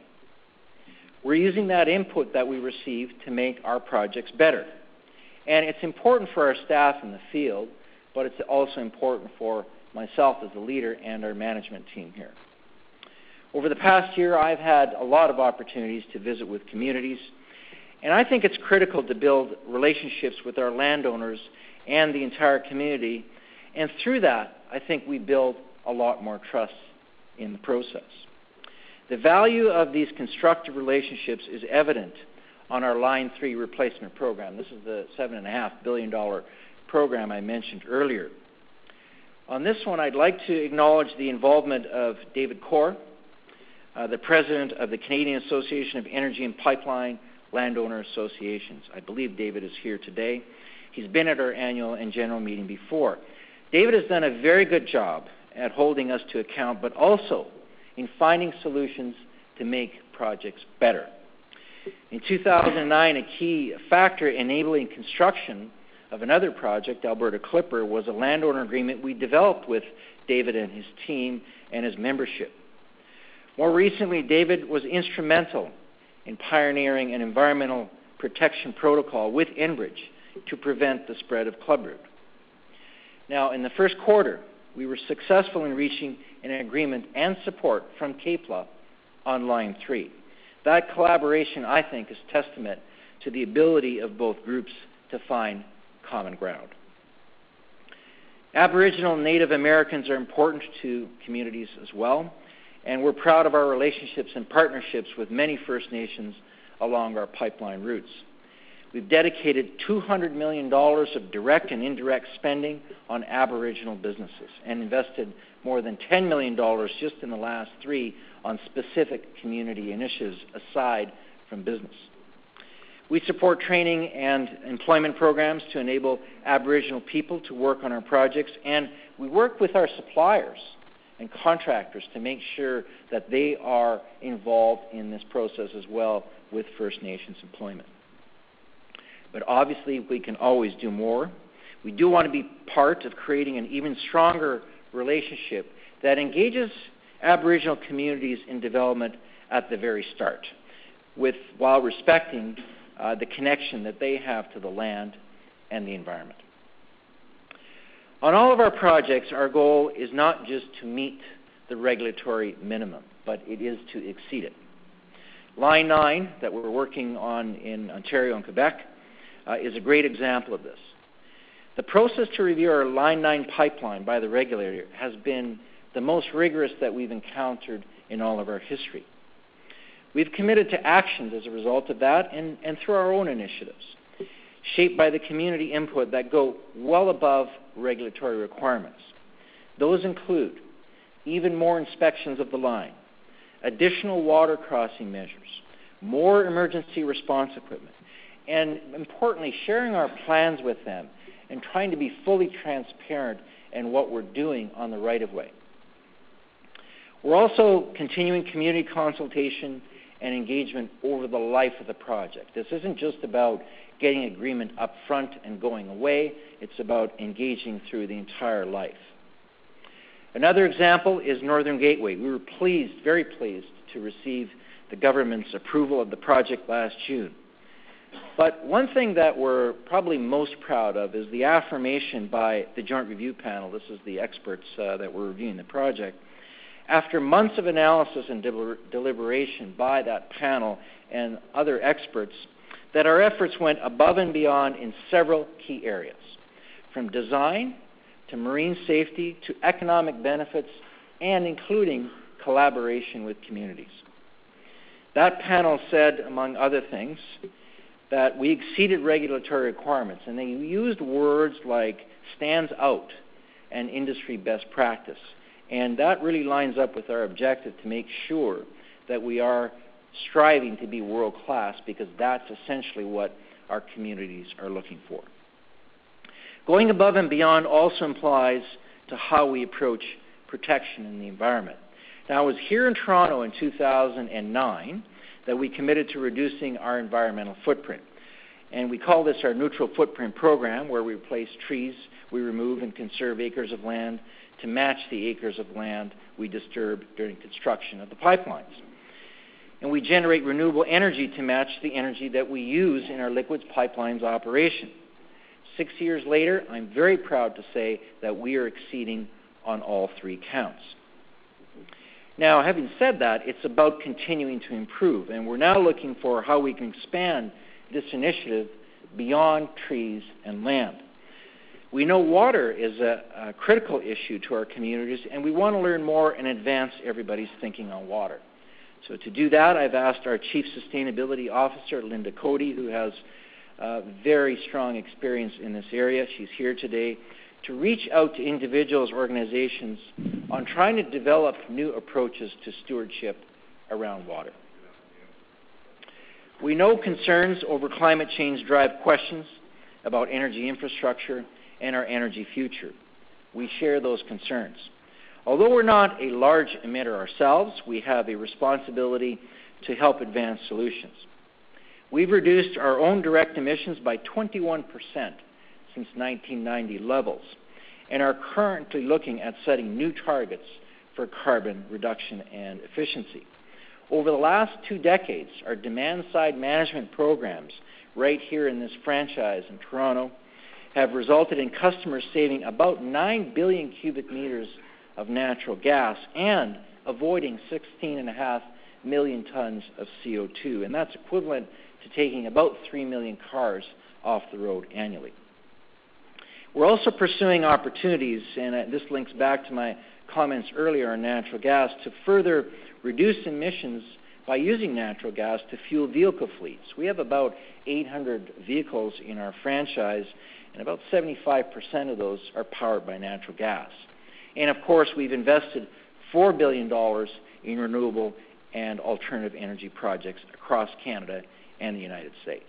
We're using that input that we receive to make our projects better. And it's important for our staff in the field, but it's also important for myself as the leader and our management team here. Over the past year, I've had a lot of opportunities to visit with communities, and I think it's critical to build relationships with our landowners and the entire community, and through that, I think we build a lot more trust in the process. The value of these constructive relationships is evident on our Line 3 replacement program. This is the $7.5 billion program I mentioned earlier. On this one, I'd like to acknowledge the involvement of David Corr, the president of the Canadian Association of Energy and Pipeline Landowner Associations. I believe David is here today. He's been at our annual and general meeting before. David has done a very good job at holding us to account, but also in finding solutions to make projects better. In 2009, a key factor enabling construction of another project, Alberta Clipper, was a landowner agreement we developed with David and his team and his membership. More recently, David was instrumental in pioneering an environmental protection protocol with Enbridge to prevent the spread of clubroot. Now, in the first quarter, we were successful in reaching an agreement and support from CAPLA on Line 3. That collaboration, I think, is testament to the ability of both groups to find common ground. Aboriginal and Native Americans are important to communities as well, and we're proud of our relationships and partnerships with many First Nations along our pipeline routes. We've dedicated $200 million of direct and indirect spending on Aboriginal businesses and invested more than $10 million just in the last 3 on specific community initiatives aside from business. We support training and employment programs to enable Aboriginal people to work on our projects, and we work with our suppliers and contractors to make sure that they are involved in this process as well with First Nations employment. But obviously, we can always do more. We do want to be part of creating an even stronger relationship that engages Aboriginal communities in development at the very start, while respecting the connection that they have to the land and the environment. On all of our projects, our goal is not just to meet the regulatory minimum, but it is to exceed it. Line 9 that we're working on in Ontario and Quebec is a great example of this. The process to review our Line 9 pipeline by the regulator has been the most rigorous that we've encountered in all of our history. We've committed to actions as a result of that and through our own initiatives, shaped by the community input that go well above regulatory requirements. Those include even more inspections of the line, additional water crossing measures, more emergency response equipment, and importantly, sharing our plans with them and trying to be fully transparent in what we're doing on the right-of-way. We're also continuing community consultation and engagement over the life of the project. This isn't just about getting agreement up front and going away. It's about engaging through the entire life. Another example is Northern Gateway. We were very pleased, to receive the government's approval of the project last June. But one thing that we're probably most proud of is the affirmation by the Joint Review Panel. This is the experts that were reviewing the project. After months of analysis and deliberation by that panel and other experts, that our efforts went above and beyond in several key areas, from design to marine safety to economic benefits and including collaboration with communities. That panel said, among other things, that we exceeded regulatory requirements, and they used words like stands out and industry best practice. And that really lines up with our objective to make sure that we are striving to be world-class, because that's essentially what our communities are looking for. Going above and beyond also implies to how we approach protection in the environment. Now, it was here in Toronto in 2009 that we committed to reducing our environmental footprint. And we call this our Neutral Footprint Program, where we replace trees we remove and conserve acres of land to match the acres of land we disturb during construction of the pipelines. And we generate renewable energy to match the energy that we use in our liquids pipelines operation. 6 years later, I'm very proud to say that we are exceeding on all three counts. Now, having said that, it's about continuing to improve, and we're now looking for how we can expand this initiative beyond trees and land. We know water is a critical issue to our communities, and we want to learn more and advance everybody's thinking on water. So to do that, I've asked our Chief Sustainability Officer, Linda Cody, who has very strong experience in this area. She's here today to reach out to individuals, organizations on trying to develop new approaches to stewardship around water. We know concerns over climate change drive questions about energy infrastructure and our energy future. We share those concerns. Although we're not a large emitter ourselves, we have a responsibility to help advance solutions. We've reduced our own direct emissions by 21% since 1990 levels, and are currently looking at setting new targets for carbon reduction and efficiency. Over the last 2 decades, our demand-side management programs right here in this franchise in Toronto have resulted in customers saving about 9 billion cubic meters of natural gas and avoiding 16.5 million tons of CO2, and that's equivalent to taking about 3 million cars off the road annually. We're also pursuing opportunities, and this links back to my comments earlier on natural gas, to further reduce emissions by using natural gas to fuel vehicle fleets. We have about 800 vehicles in our franchise, and about 75% of those are powered by natural gas. And of course, we've invested $4 billion in renewable and alternative energy projects across Canada and the United States.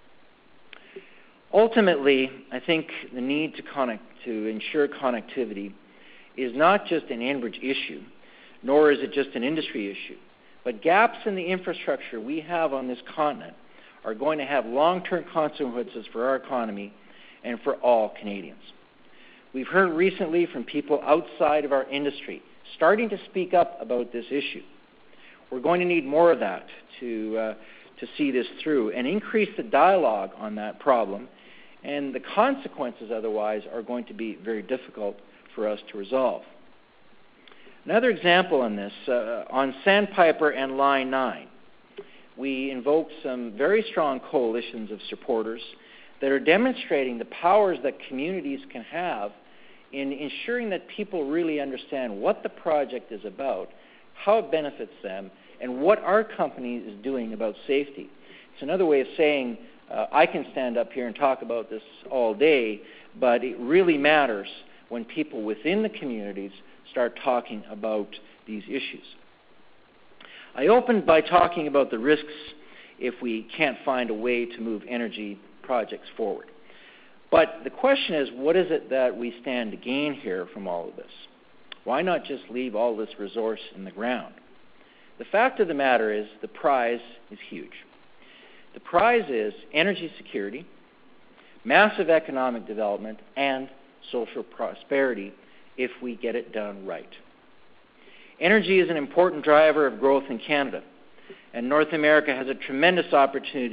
Ultimately, I think the need to ensure connectivity is not just an Enbridge issue, nor is it just an industry issue, but gaps in the infrastructure we have on this continent are going to have long-term consequences for our economy and for all Canadians. We've heard recently from people outside of our industry starting to speak up about this issue. We're going to need more of that to see this through and increase the dialogue on that problem, and the consequences otherwise are going to be very difficult for us to resolve. Another example on this, on Sandpiper and Line 9, we invoked some very strong coalitions of supporters that are demonstrating the powers that communities can have in ensuring that people really understand what the project is about, how it benefits them, and what our company is doing about safety. It's another way of saying I can stand up here and talk about this all day, but it really matters when people within the communities start talking about these issues. I opened by talking about the risks if we can't find a way to move energy projects forward. But the question is, what is it that we stand to gain here from all of this? Why not just leave all this resource in the ground? The fact of the matter is the prize is huge. The prize is energy security, massive economic development, and social prosperity if we get it done right. Energy is an important driver of growth in Canada, and North America has a tremendous opportunity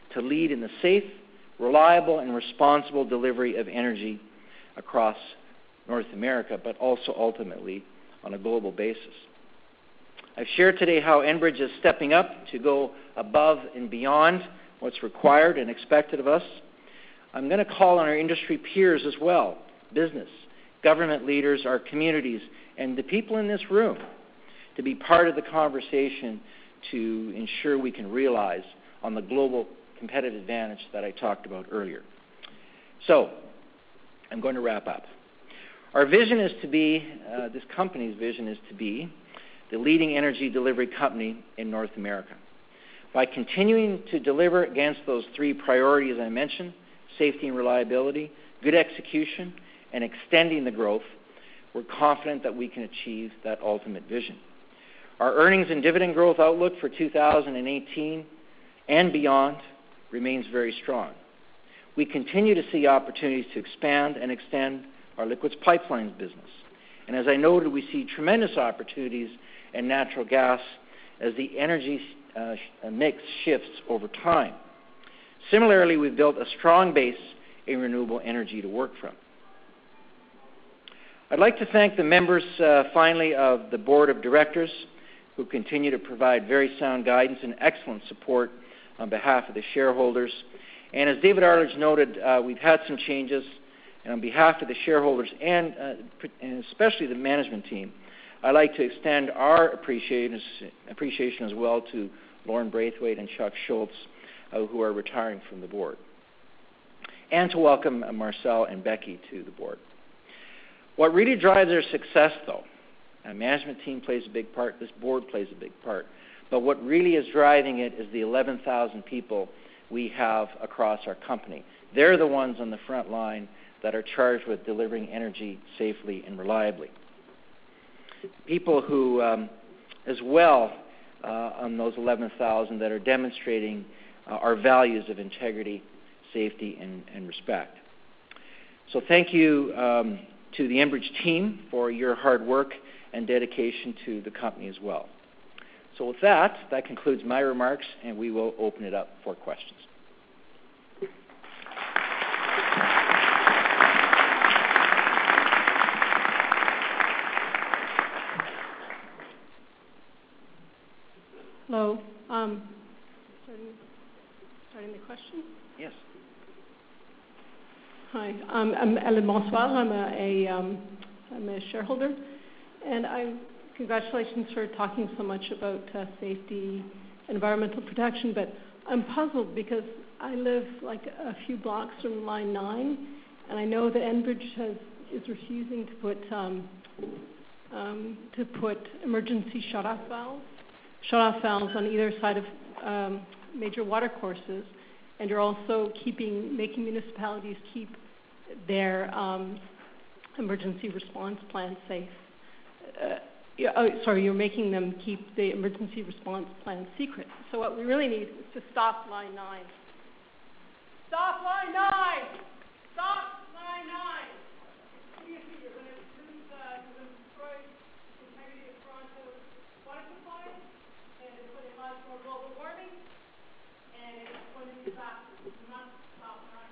to lead in the safe, reliable, and responsible delivery of energy across North America, but also ultimately on a global basis. I've shared today how Enbridge is stepping up to go above and beyond what's required and expected of us. I'm going to call on our industry peers as well, business, government leaders, our communities, and the people in this room to be part of the conversation to ensure we can realize on the global competitive advantage that I talked about earlier. So, I'm going to wrap up. Our vision is to be, this company's vision is to be the leading energy delivery company in North America. By continuing to deliver against those three priorities I mentioned, safety and reliability, good execution, and extending the growth, we're confident that we can achieve that ultimate vision. Our earnings and dividend growth outlook for 2018 and beyond remains very strong. We continue to see opportunities to expand and extend our liquids pipelines business. And as I noted, we see tremendous opportunities in natural gas as the energy mix shifts over time. Similarly, we've built a strong base in renewable energy to work from. I'd like to thank the members, finally, of the Board of Directors who continue to provide very sound guidance and excellent support on behalf of the shareholders. And as David Arledge noted, we've had some changes. And on behalf of the shareholders and especially the management team, I'd like to extend our appreciation as well to Lauren Braithwaite and Chuck Schultz, who are retiring from the board. And to welcome Marcel and Becky to the board. What really drives their success, though, the management team plays a big part, this board plays a big part, but what really is driving it is the 11,000 people we have across our company. They're the ones on the front line that are charged with delivering energy safely and reliably. People who, as well, on those 11,000 that are demonstrating our values of integrity, safety, and respect. So thank you to the Enbridge team for your hard work and dedication to the company as well. So with that concludes my remarks, and we will open it up for questions. Hello. Starting the question? Yes. Hi. I'm Ellen Bonsoir. I'm a shareholder. And congratulations for talking so much about safety, environmental protection. But I'm puzzled because I live like a few blocks from Line 9, and I know that Enbridge is refusing to put emergency shut-off valves on either side of major water courses, and you're also making municipalities keep their emergency response plan safe. You're making them keep the emergency response plan secret. So what we really need is to stop Line 9. Stop Line 9! Stop Line 9! Seriously, you're going to destroy the integrity of Toronto's water supply, and it's going to cause more global warming, and it's going to be disaster. We must stop Line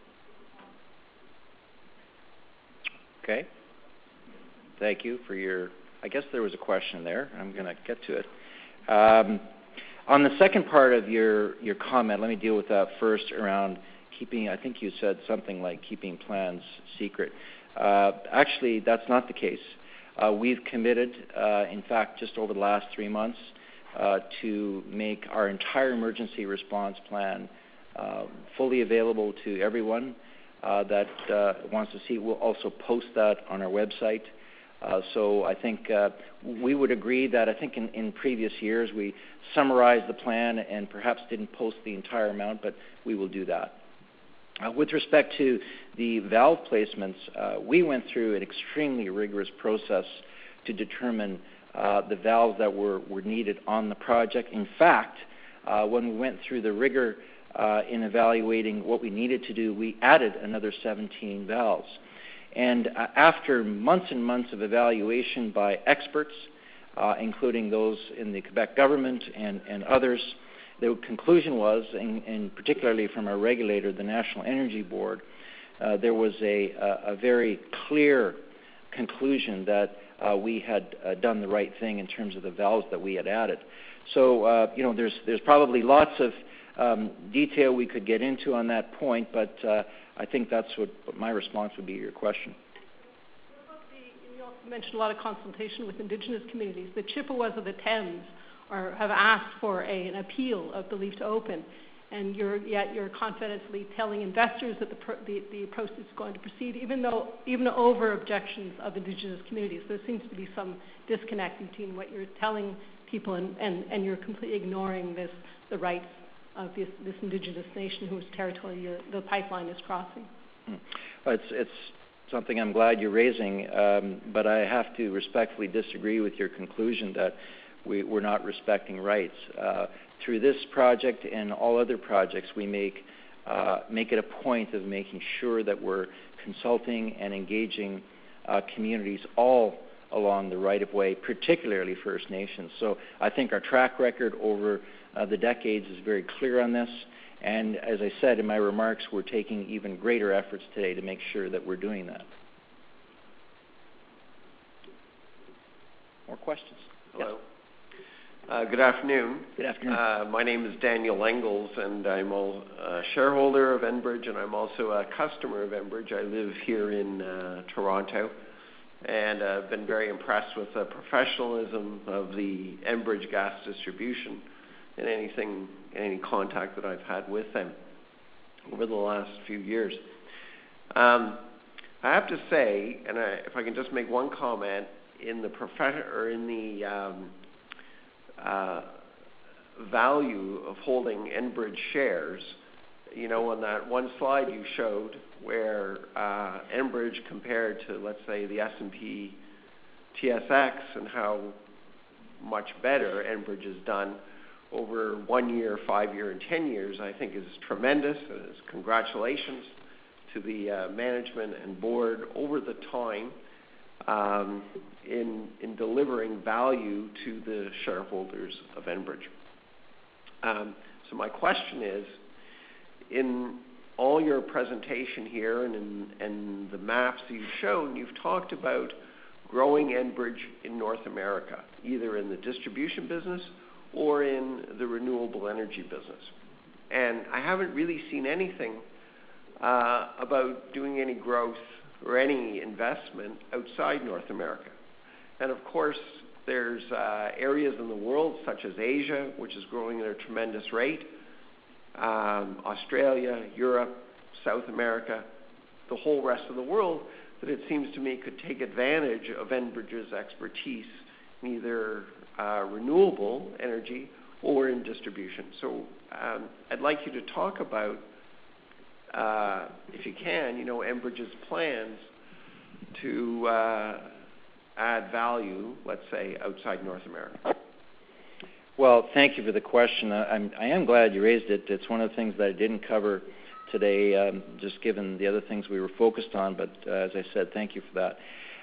9. Okay. Thank you for your... I guess there was a question there. I'm going to get to it. On the second part of your comment, let me deal with that first around keeping, I think you said something like keeping plans secret. Actually, that's not the case. We've committed, in fact, just over the last 3 months, to make our entire emergency response plan fully available to everyone that wants to see. We'll also post that on our website. So I think we would agree that I think in previous years we summarized the plan and perhaps didn't post the entire amount, but we will do that. With respect to the valve placements, we went through an extremely rigorous process to determine the valves that were needed on the project. In fact, when we went through the rigor in evaluating what we needed to do, we added another 17 valves. And after months and months of evaluation by experts, including those in the Quebec government and others, the conclusion was, and particularly from our regulator, the National Energy Board, there was a very clear conclusion that we had done the right thing in terms of the valves that we had added. So, there's probably lots of detail we could get into on that point, but I think that's what my response would be to your question. You also mentioned a lot of consultation with Indigenous communities. The Chippewas of the Thames have asked for an appeal of the leave to open, and you're confidently telling investors that the process is going to proceed, even over objections of Indigenous communities. There seems to be some disconnect between what you're telling people and you're completely ignoring the rights of this Indigenous nation whose territory the pipeline is crossing. Well, it's something I'm glad you're raising, but I have to respectfully disagree with your conclusion that we're not respecting rights. Through this project and all other projects, we make it a point of making sure that we're consulting and engaging communities all along the right-of-way, particularly First Nations. So I think our track record over the decades is very clear on this. And as I said in my remarks, we're taking even greater efforts today to make sure that we're doing that. More questions? Hello. Yes. Good afternoon. Good afternoon. My name is Daniel Engels, and I'm a shareholder of Enbridge, and I'm also a customer of Enbridge. I live here in Toronto, and I've been very impressed with the professionalism of the Enbridge gas distribution and any contact that I've had with them over the last few years. I have to say, and if I can just make one comment, in the value of holding Enbridge shares, on that one slide you showed where Enbridge compared to, let's say, the S&P TSX and how much better Enbridge has done over 1 year, 5 year, and 10 years, I think is tremendous. Congratulations to the management and board over the time in delivering value to the shareholders of Enbridge. So my question is, in all your presentation here and in the maps that you've shown, you've talked about growing Enbridge in North America, either in the distribution business or in the renewable energy business. And I haven't really seen anything about doing any growth or any investment outside North America. And of course, there's areas in the world, such as Asia, which is growing at a tremendous rate, Australia, Europe, South America, the whole rest of the world, that it seems to me could take advantage of Enbridge's expertise in either renewable energy or in distribution. So I'd like you to talk about, if you can, Enbridge's plans to add value, let's say, outside North America. Well, thank you for the question. I am glad you raised it. It's one of the things that I didn't cover today, just given the other things we were focused on. But as I said, thank you for that.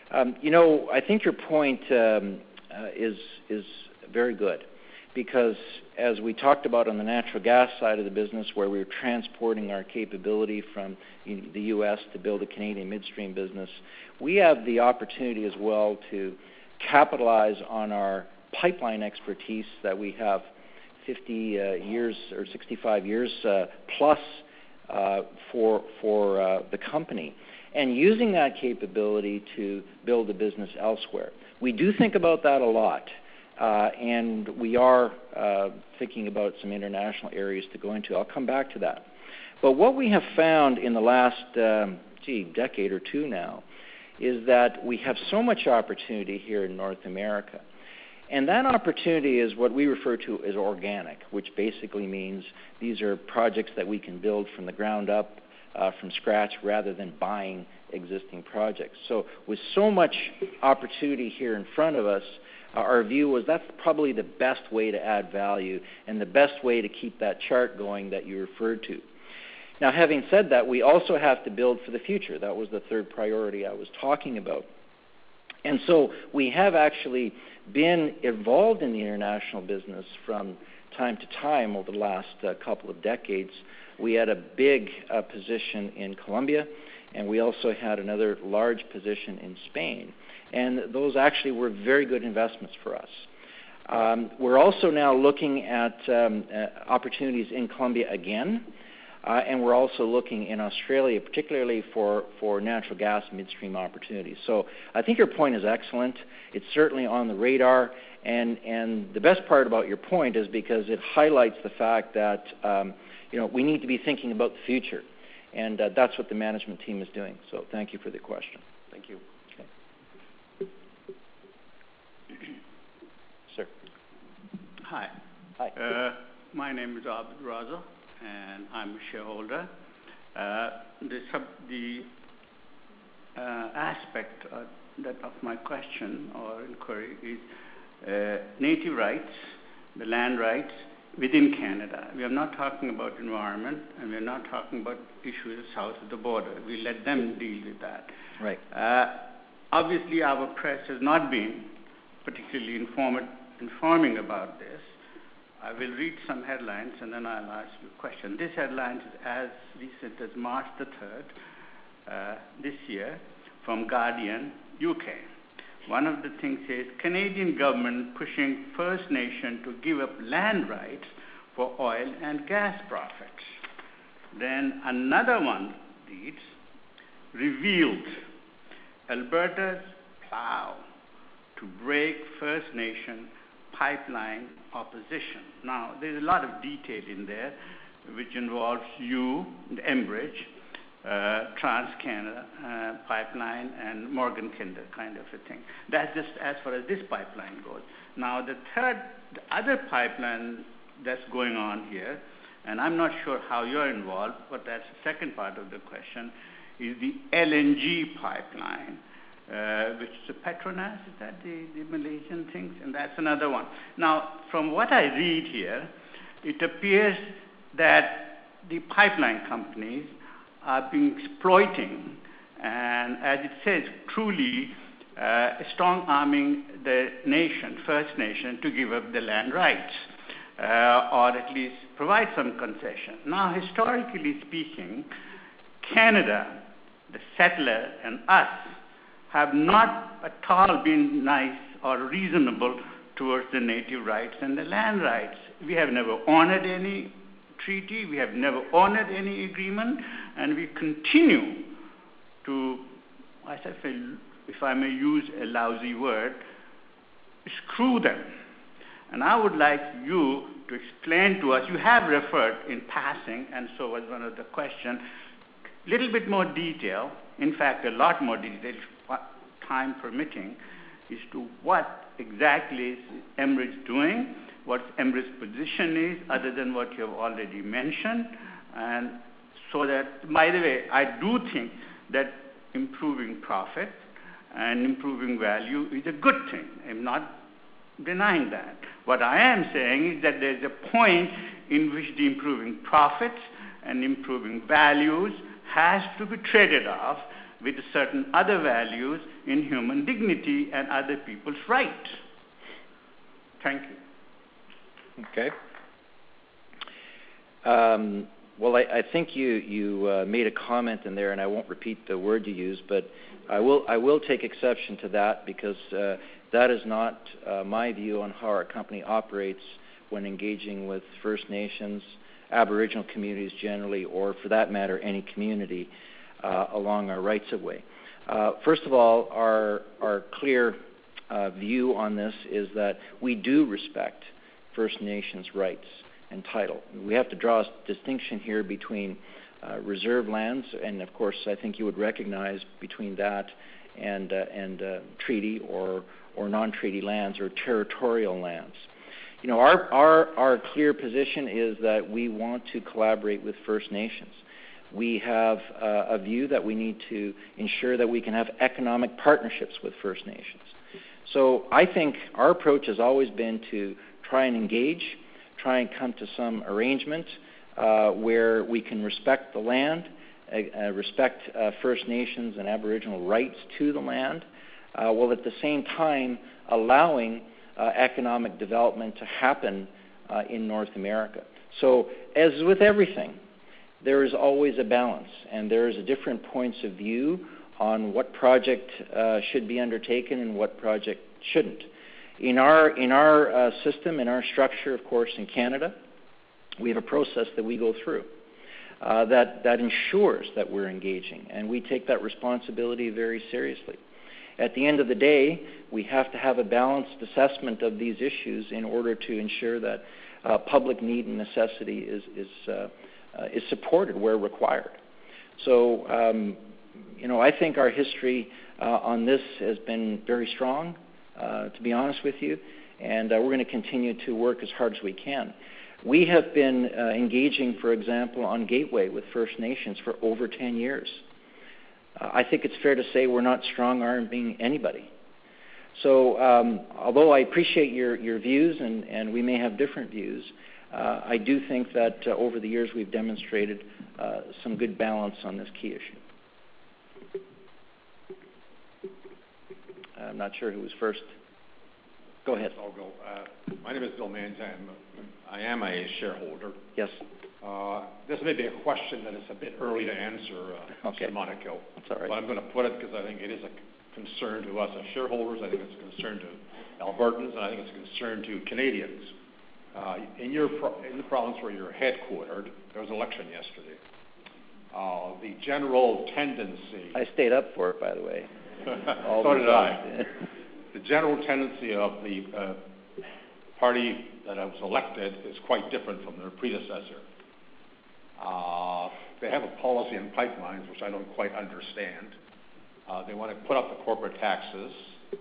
I think your point is very good, because as we talked about on the natural gas side of the business, where we were transporting our capability from the U.S. to build a Canadian midstream business, we have the opportunity as well to capitalize on our pipeline expertise that we have 50 years or 65 years plus for the company, and using that capability to build a business elsewhere. We do think about that a lot, and we are thinking about some international areas to go into. I'll come back to that. But what we have found in the last decade or two now is that we have so much opportunity here in North America. And that opportunity is what we refer to as organic, which basically means these are projects that we can build from the ground up, from scratch, rather than buying existing projects. So with so much opportunity here in front of us, our view was that's probably the best way to add value and the best way to keep that chart going that you referred to. Now, having said that, we also have to build for the future. That was the third priority I was talking about. And so we have actually been involved in the international business from time to time over the last couple of decades. We had a big position in Colombia, and we also had another large position in Spain. And those actually were very good investments for us. We're also now looking at opportunities in Colombia again, and we're also looking in Australia, particularly for natural gas midstream opportunities. So I think your point is excellent. It's certainly on the radar, and the best part about your point is because it highlights the fact that we need to be thinking about the future, and that's what the management team is doing. So thank you for the question. Thank you. Sir. Hi. Hi. My name is Abdul Raza, and I'm a shareholder. The aspect of my question or inquiry is native rights, the land rights within Canada. We are not talking about environment, and we are not talking about issues south of the border. We let them deal with that. Right. Obviously, our press has not been particularly informing about this. I will read some headlines, and then I'll ask you a question. This headline is as recent as March the 3rd this year from Guardian, UK. One of the things is Canadian government pushing First Nation to give up land rights for oil and gas profits. Then another one reads, revealed Alberta's plow to break First Nation pipeline opposition. Now, there's a lot of detail in there, which involves you, the Enbridge, TransCanada pipeline, and Morgan Kinder kind of a thing. That's just as far as this pipeline goes. Now, the other pipeline that's going on here, and I'm not sure how you're involved, but that's the second part of the question, is the LNG pipeline, which is the Petronas, is that the Malaysian things? And that's another one. Now, from what I read here, it appears that the pipeline companies are being exploiting, and as it says, truly strong-arming the nation, First Nation, to give up the land rights, or at least provide some concession. Now, historically speaking, Canada, the settler, and us have not at all been nice or reasonable towards the native rights and the land rights. We have never honored any treaty, we have never honored any agreement, and we continue to, if I may use a lousy word, screw them. And I would like you to explain to us, you have referred in passing, and so was one of the questions, a little bit more detail, in fact a lot more detail, time permitting, as to what exactly is Enbridge doing, what Enbridge's position is, other than what you have already mentioned. And so that, by the way, I do think that improving profit and improving value is a good thing. I'm not denying that. What I am saying is that there's a point in which the improving profits and improving values has to be traded off with certain other values in human dignity and other people's rights. Thank you. Okay. Well, I think you made a comment in there, and I won't repeat the word you used, but I will take exception to that, because that is not my view on how our company operates when engaging with First Nations, Aboriginal communities generally, or for that matter, any community along our rights-of-way. First of all, our clear view on this is that we do respect First Nations rights and title. We have to draw a distinction here between reserve lands, and of course I think you would recognize between that and treaty or non-treaty lands or territorial lands. You know, our clear position is that we want to collaborate with First Nations. We have a view that we need to ensure that we can have economic partnerships with First Nations. So I think our approach has always been to try and engage, try and come to some arrangement where we can respect the land, respect First Nations and Aboriginal rights to the land, while at the same time allowing economic development to happen in North America. So as with everything, there is always a balance, and there is different points of view on what project should be undertaken and what project shouldn't. In our system, in our structure, of course, in Canada, we have a process that we go through that ensures that we're engaging, and we take that responsibility very seriously. At the end of the day, we have to have a balanced assessment of these issues in order to ensure that public need and necessity is supported where required. So, I think our history on this has been very strong, to be honest with you, and we're going to continue to work as hard as we can. We have been engaging, for example, on Gateway with First Nations for over 10 years. I think it's fair to say we're not strong-arming anybody. So although I appreciate your views, and we may have different views, I do think that over the years we've demonstrated some good balance on this key issue. I'm not sure who was first. Go ahead. I'll go. My name is Bill Manza. I am a shareholder. Yes. This may be a question that is a bit early to answer, okay. Mr. Monaco. That's all right. But I'm going to put it because I think it is a concern to us as shareholders. I think it's a concern to Albertans, and I think it's a concern to Canadians. In the province where you're headquartered, there was an election yesterday. The general tendency... I stayed up for it, by the way. So did I. The general tendency of the party that was elected is quite different from their predecessor. They have a policy in pipelines, which I don't quite understand. They want to put up the corporate taxes.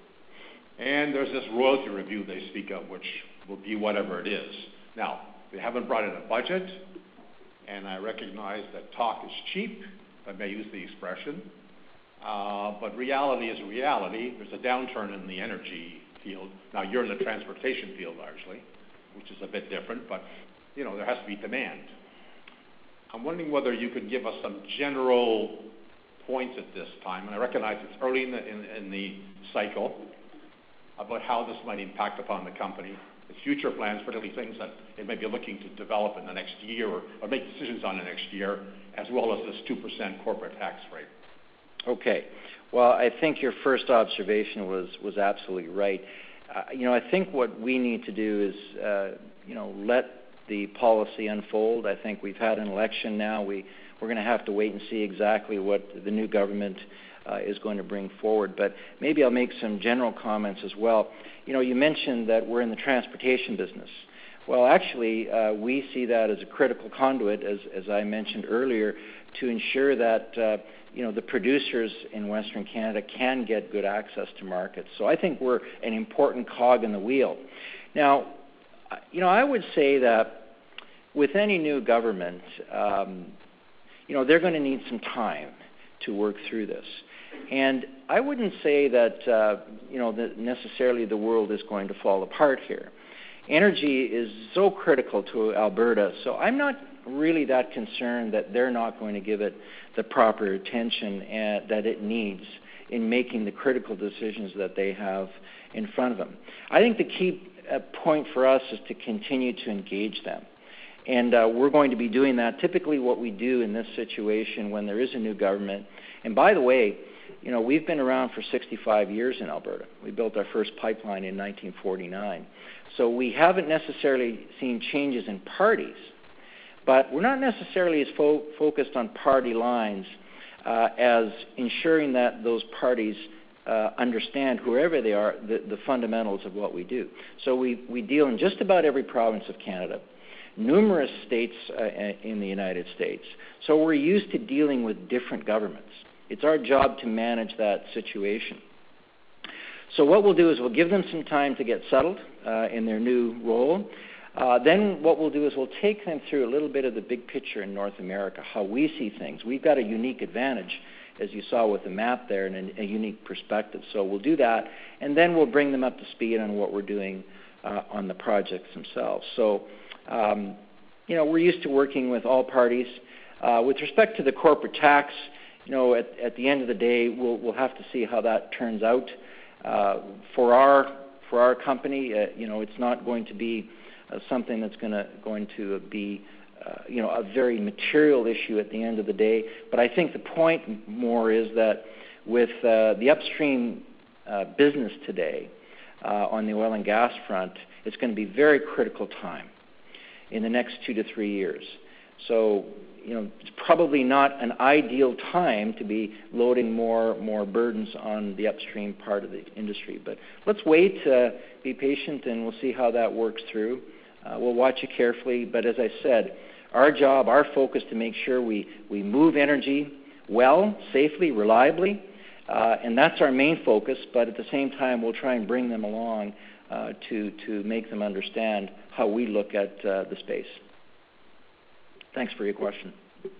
And there's this royalty review they speak of, which will be whatever it is. Now, they haven't brought in a budget, and I recognize that talk is cheap, if I may use the expression. But reality is reality. There's a downturn in the energy field. Now, you're in the transportation field largely, which is a bit different, but, there has to be demand. I'm wondering whether you could give us some general points at this time, and I recognize it's early in the cycle, about how this might impact upon the company, its future plans, particularly things that it may be looking to develop in the next year or make decisions on the next year, as well as this 2% corporate tax rate. Okay. Well, I think your first observation was absolutely right. I think what we need to do is, let the policy unfold. I think we've had an election now. We're going to have to wait and see exactly what the new government is going to bring forward. But maybe I'll make some general comments as well. You mentioned that we're in the transportation business. Well, actually, we see that as a critical conduit, as I mentioned earlier, to ensure that the producers in Western Canada can get good access to markets. So I think we're an important cog in the wheel. Now, I would say that with any new government, they're going to need some time to work through this. And I wouldn't say that, that necessarily the world is going to fall apart here. Energy is so critical to Alberta, so I'm not really that concerned that they're not going to give it the proper attention that it needs in making the critical decisions that they have in front of them. I think the key point for us is to continue to engage them. And we're going to be doing that. Typically what we do in this situation when there is a new government, and by the way, we've been around for 65 years in Alberta. We built our first pipeline in 1949. So we haven't necessarily seen changes in parties, but we're not necessarily as focused on party lines as ensuring that those parties understand, whoever they are, the fundamentals of what we do. So we deal in just about every province of Canada, numerous states in the United States. So we're used to dealing with different governments. It's our job to manage that situation. So what we'll do is we'll give them some time to get settled in their new role. Then what we'll do is we'll take them through a little bit of the big picture in North America, how we see things. We've got a unique advantage, as you saw with the map there, and a unique perspective. So we'll do that, and then we'll bring them up to speed on what we're doing on the projects themselves. So, we're used to working with all parties. With respect to the corporate tax, at the end of the day, we'll have to see how that turns out. For our company, it's not going to be something that's going to be a very material issue at the end of the day. But I think the point more is that with the upstream business today on the oil and gas front, it's going to be very critical time in the next 2 to 3 years. So, it's probably not an ideal time to be loading more burdens on the upstream part of the industry. But let's wait, be patient, and we'll see how that works through. We'll watch it carefully. But as I said, our job, our focus, to make sure we move energy well, safely, reliably, and that's our main focus. But at the same time, we'll try and bring them along to make them understand how we look at the space. Thanks for your question.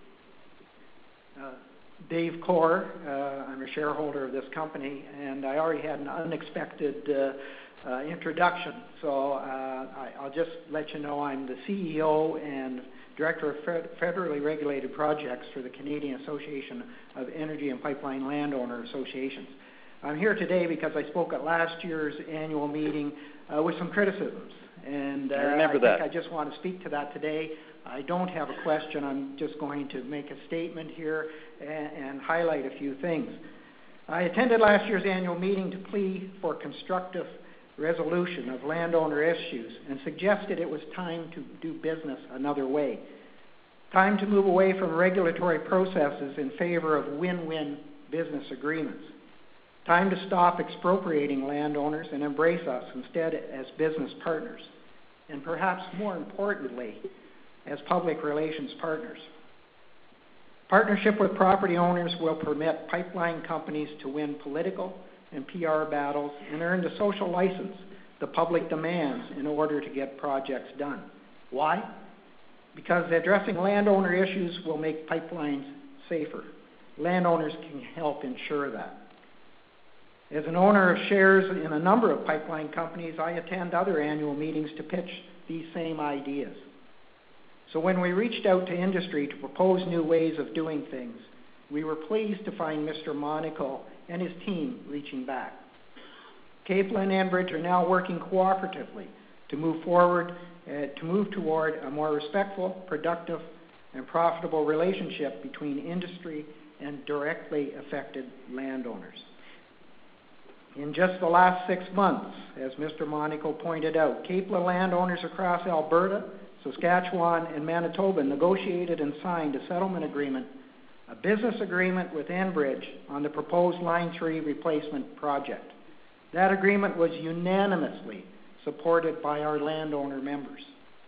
Dave Core, I'm a shareholder of this company, and I already had an unexpected introduction. So I'll just let you know I'm the CEO and Director of Federally Regulated Projects for the Canadian Association of Energy and Pipeline Landowner Associations. I'm here today because I spoke at last year's annual meeting with some criticisms. And I think I just want to speak to that today. I don't have a question. I'm just going to make a statement here and highlight a few things. I attended last year's annual meeting to plea for constructive resolution of landowner issues and suggested it was time to do business another way. Time to move away from regulatory processes in favor of win-win business agreements. Time to stop expropriating landowners and embrace us instead as business partners. And perhaps more importantly, as public relations partners. Partnership with property owners will permit pipeline companies to win political and PR battles and earn the social license the public demands in order to get projects done. Why? Because addressing landowner issues will make pipelines safer. Landowners can help ensure that. As an owner of shares in a number of pipeline companies, I attend other annual meetings to pitch these same ideas. So when we reached out to industry to propose new ways of doing things, we were pleased to find Mr. Monaco and his team reaching back. CAPLA and Enbridge are now working cooperatively to move toward a more respectful, productive, and profitable relationship between industry and directly affected landowners. In just the last 6 months, as Mr. Monaco pointed out, CAPLA landowners across Alberta, Saskatchewan, and Manitoba negotiated and signed a settlement agreement, a business agreement with Enbridge on the proposed Line 3 replacement project. That agreement was unanimously supported by our landowner members.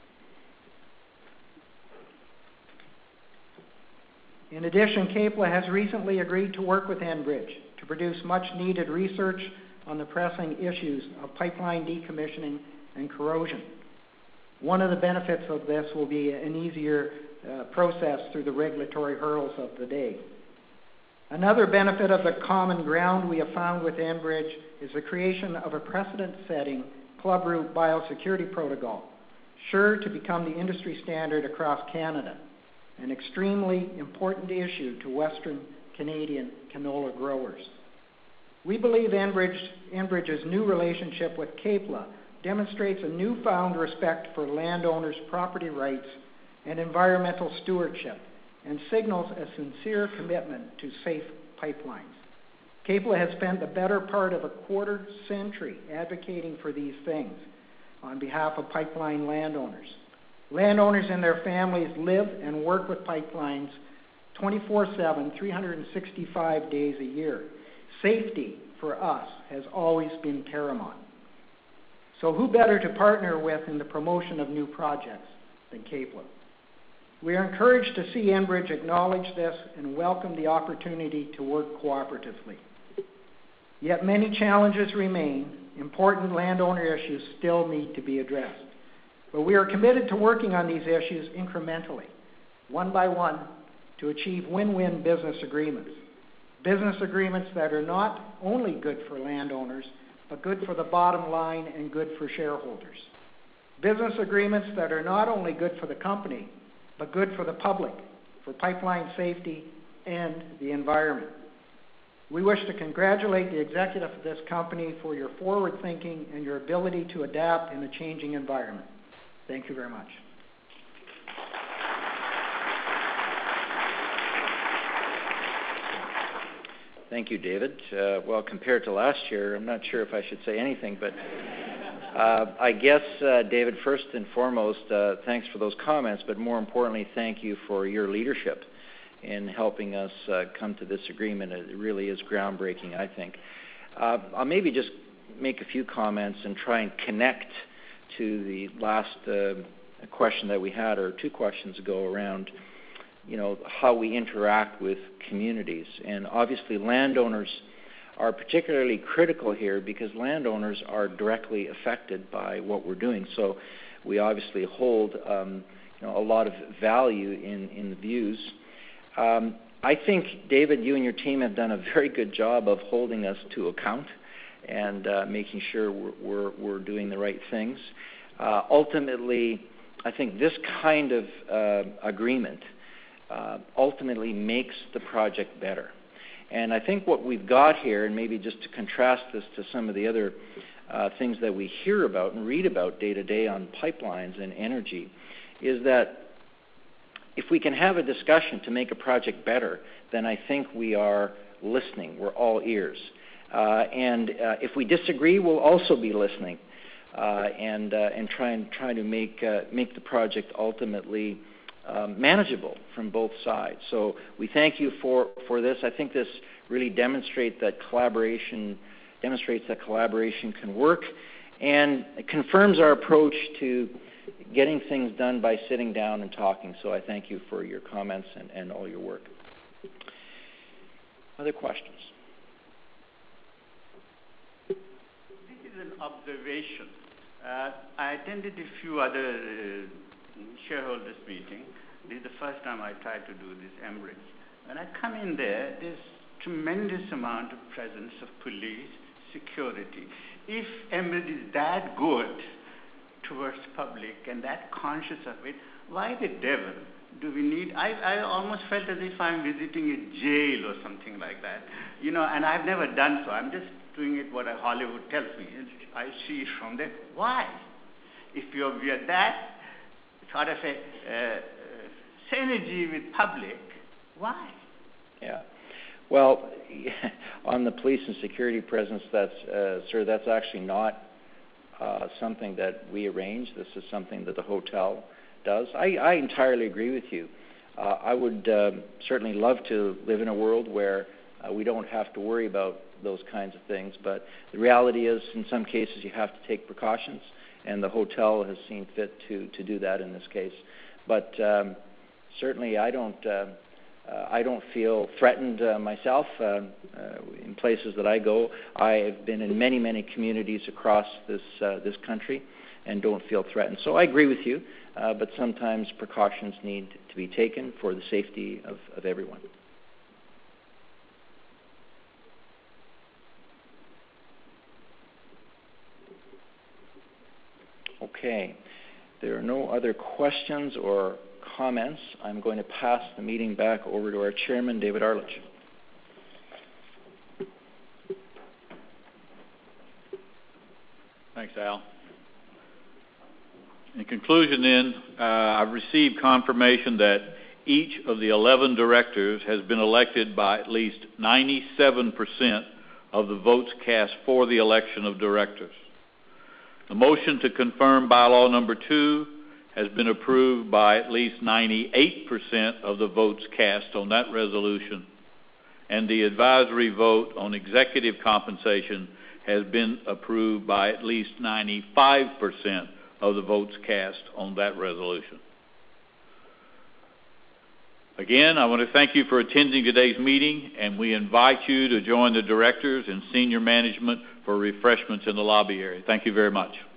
In addition, CAPLA has recently agreed to work with Enbridge to produce much-needed research on the pressing issues of pipeline decommissioning and corrosion. One of the benefits of this will be an easier process through the regulatory hurdles of the day. Another benefit of the common ground we have found with Enbridge is the creation of a precedent-setting club route biosecurity protocol, sure to become the industry standard across Canada, an extremely important issue to Western Canadian canola growers. We believe Enbridge's new relationship with CAPLA demonstrates a newfound respect for landowners' property rights and environmental stewardship and signals a sincere commitment to safe pipelines. CAPLA has spent the better part of a quarter century advocating for these things on behalf of pipeline landowners. Landowners and their families live and work with pipelines 24/7, 365 days a year. Safety for us has always been paramount. So who better to partner with in the promotion of new projects than CAPLA? We are encouraged to see Enbridge acknowledge this and welcome the opportunity to work cooperatively. Yet many challenges remain. Important landowner issues still need to be addressed. But we are committed to working on these issues incrementally, one by one, to achieve win-win business agreements. Business agreements that are not only good for landowners, but good for the bottom line and good for shareholders. Business agreements that are not only good for the company, but good for the public, for pipeline safety, and the environment. We wish to congratulate the executive of this company for your forward thinking and your ability to adapt in a changing environment. Thank you very much. Thank you, David. Well, compared to last year, I'm not sure if I should say anything, but I guess, David, first and foremost, thanks for those comments, but more importantly, thank you for your leadership in helping us come to this agreement. It really is groundbreaking, I think. I'll maybe just make a few comments and try and connect to the last question that we had, or two questions ago, around how we interact with communities. And obviously landowners are particularly critical here because landowners are directly affected by what we're doing. So we obviously hold a lot of value in the views. I think, David, you and your team have done a very good job of holding us to account and making sure we're doing the right things. Ultimately, I think this kind of agreement ultimately makes the project better. And I think what we've got here, and maybe just to contrast this to some of the other things that we hear about and read about day to day on pipelines and energy, is that if we can have a discussion to make a project better, then I think we are listening. We're all ears. And if we disagree, we'll also be listening and try to make the project ultimately manageable from both sides. So we thank you for this. I think this really demonstrates that collaboration can work, and it confirms our approach to getting things done by sitting down and talking. So I thank you for your comments and all your work. Other questions? This is an observation. I attended a few other shareholders meeting. This is the first time I tried to do this Enbridge. When I come in there, there's tremendous amount of presence of police, security. If Enbridge is that good towards public and that conscious of it, why the devil do we need? I almost felt as if I'm visiting a jail or something like that. And I've never done so. I'm just doing it what Hollywood tells me. I see it from there. Why? If we are that sort of a synergy with public, why? Yeah. Well, on the police and security presence, sir, that's actually not something that we arrange. This is something that the hotel does. I entirely agree with you. I would certainly love to live in a world where we don't have to worry about those kinds of things, but the reality is, in some cases, you have to take precautions, and the hotel has seen fit to do that in this case. But certainly, I don't feel threatened myself in places that I go. I have been in many, many communities across this country and don't feel threatened. So I agree with you, but sometimes precautions need to be taken for the safety of everyone. Okay. There are no other questions or comments. I'm going to pass the meeting back over to our chairman, David Arledge. Thanks, Al. In conclusion, then, I've received confirmation that each of the 11 directors has been elected by at least 97% of the votes cast for the election of directors. The motion to confirm bylaw number 2 has been approved by at least 98% of the votes cast on that resolution, and the advisory vote on executive compensation has been approved by at least 95% of the votes cast on that resolution. Again, I want to thank you for attending today's meeting, and we invite you to join the directors and senior management for refreshments in the lobby area. Thank you very much.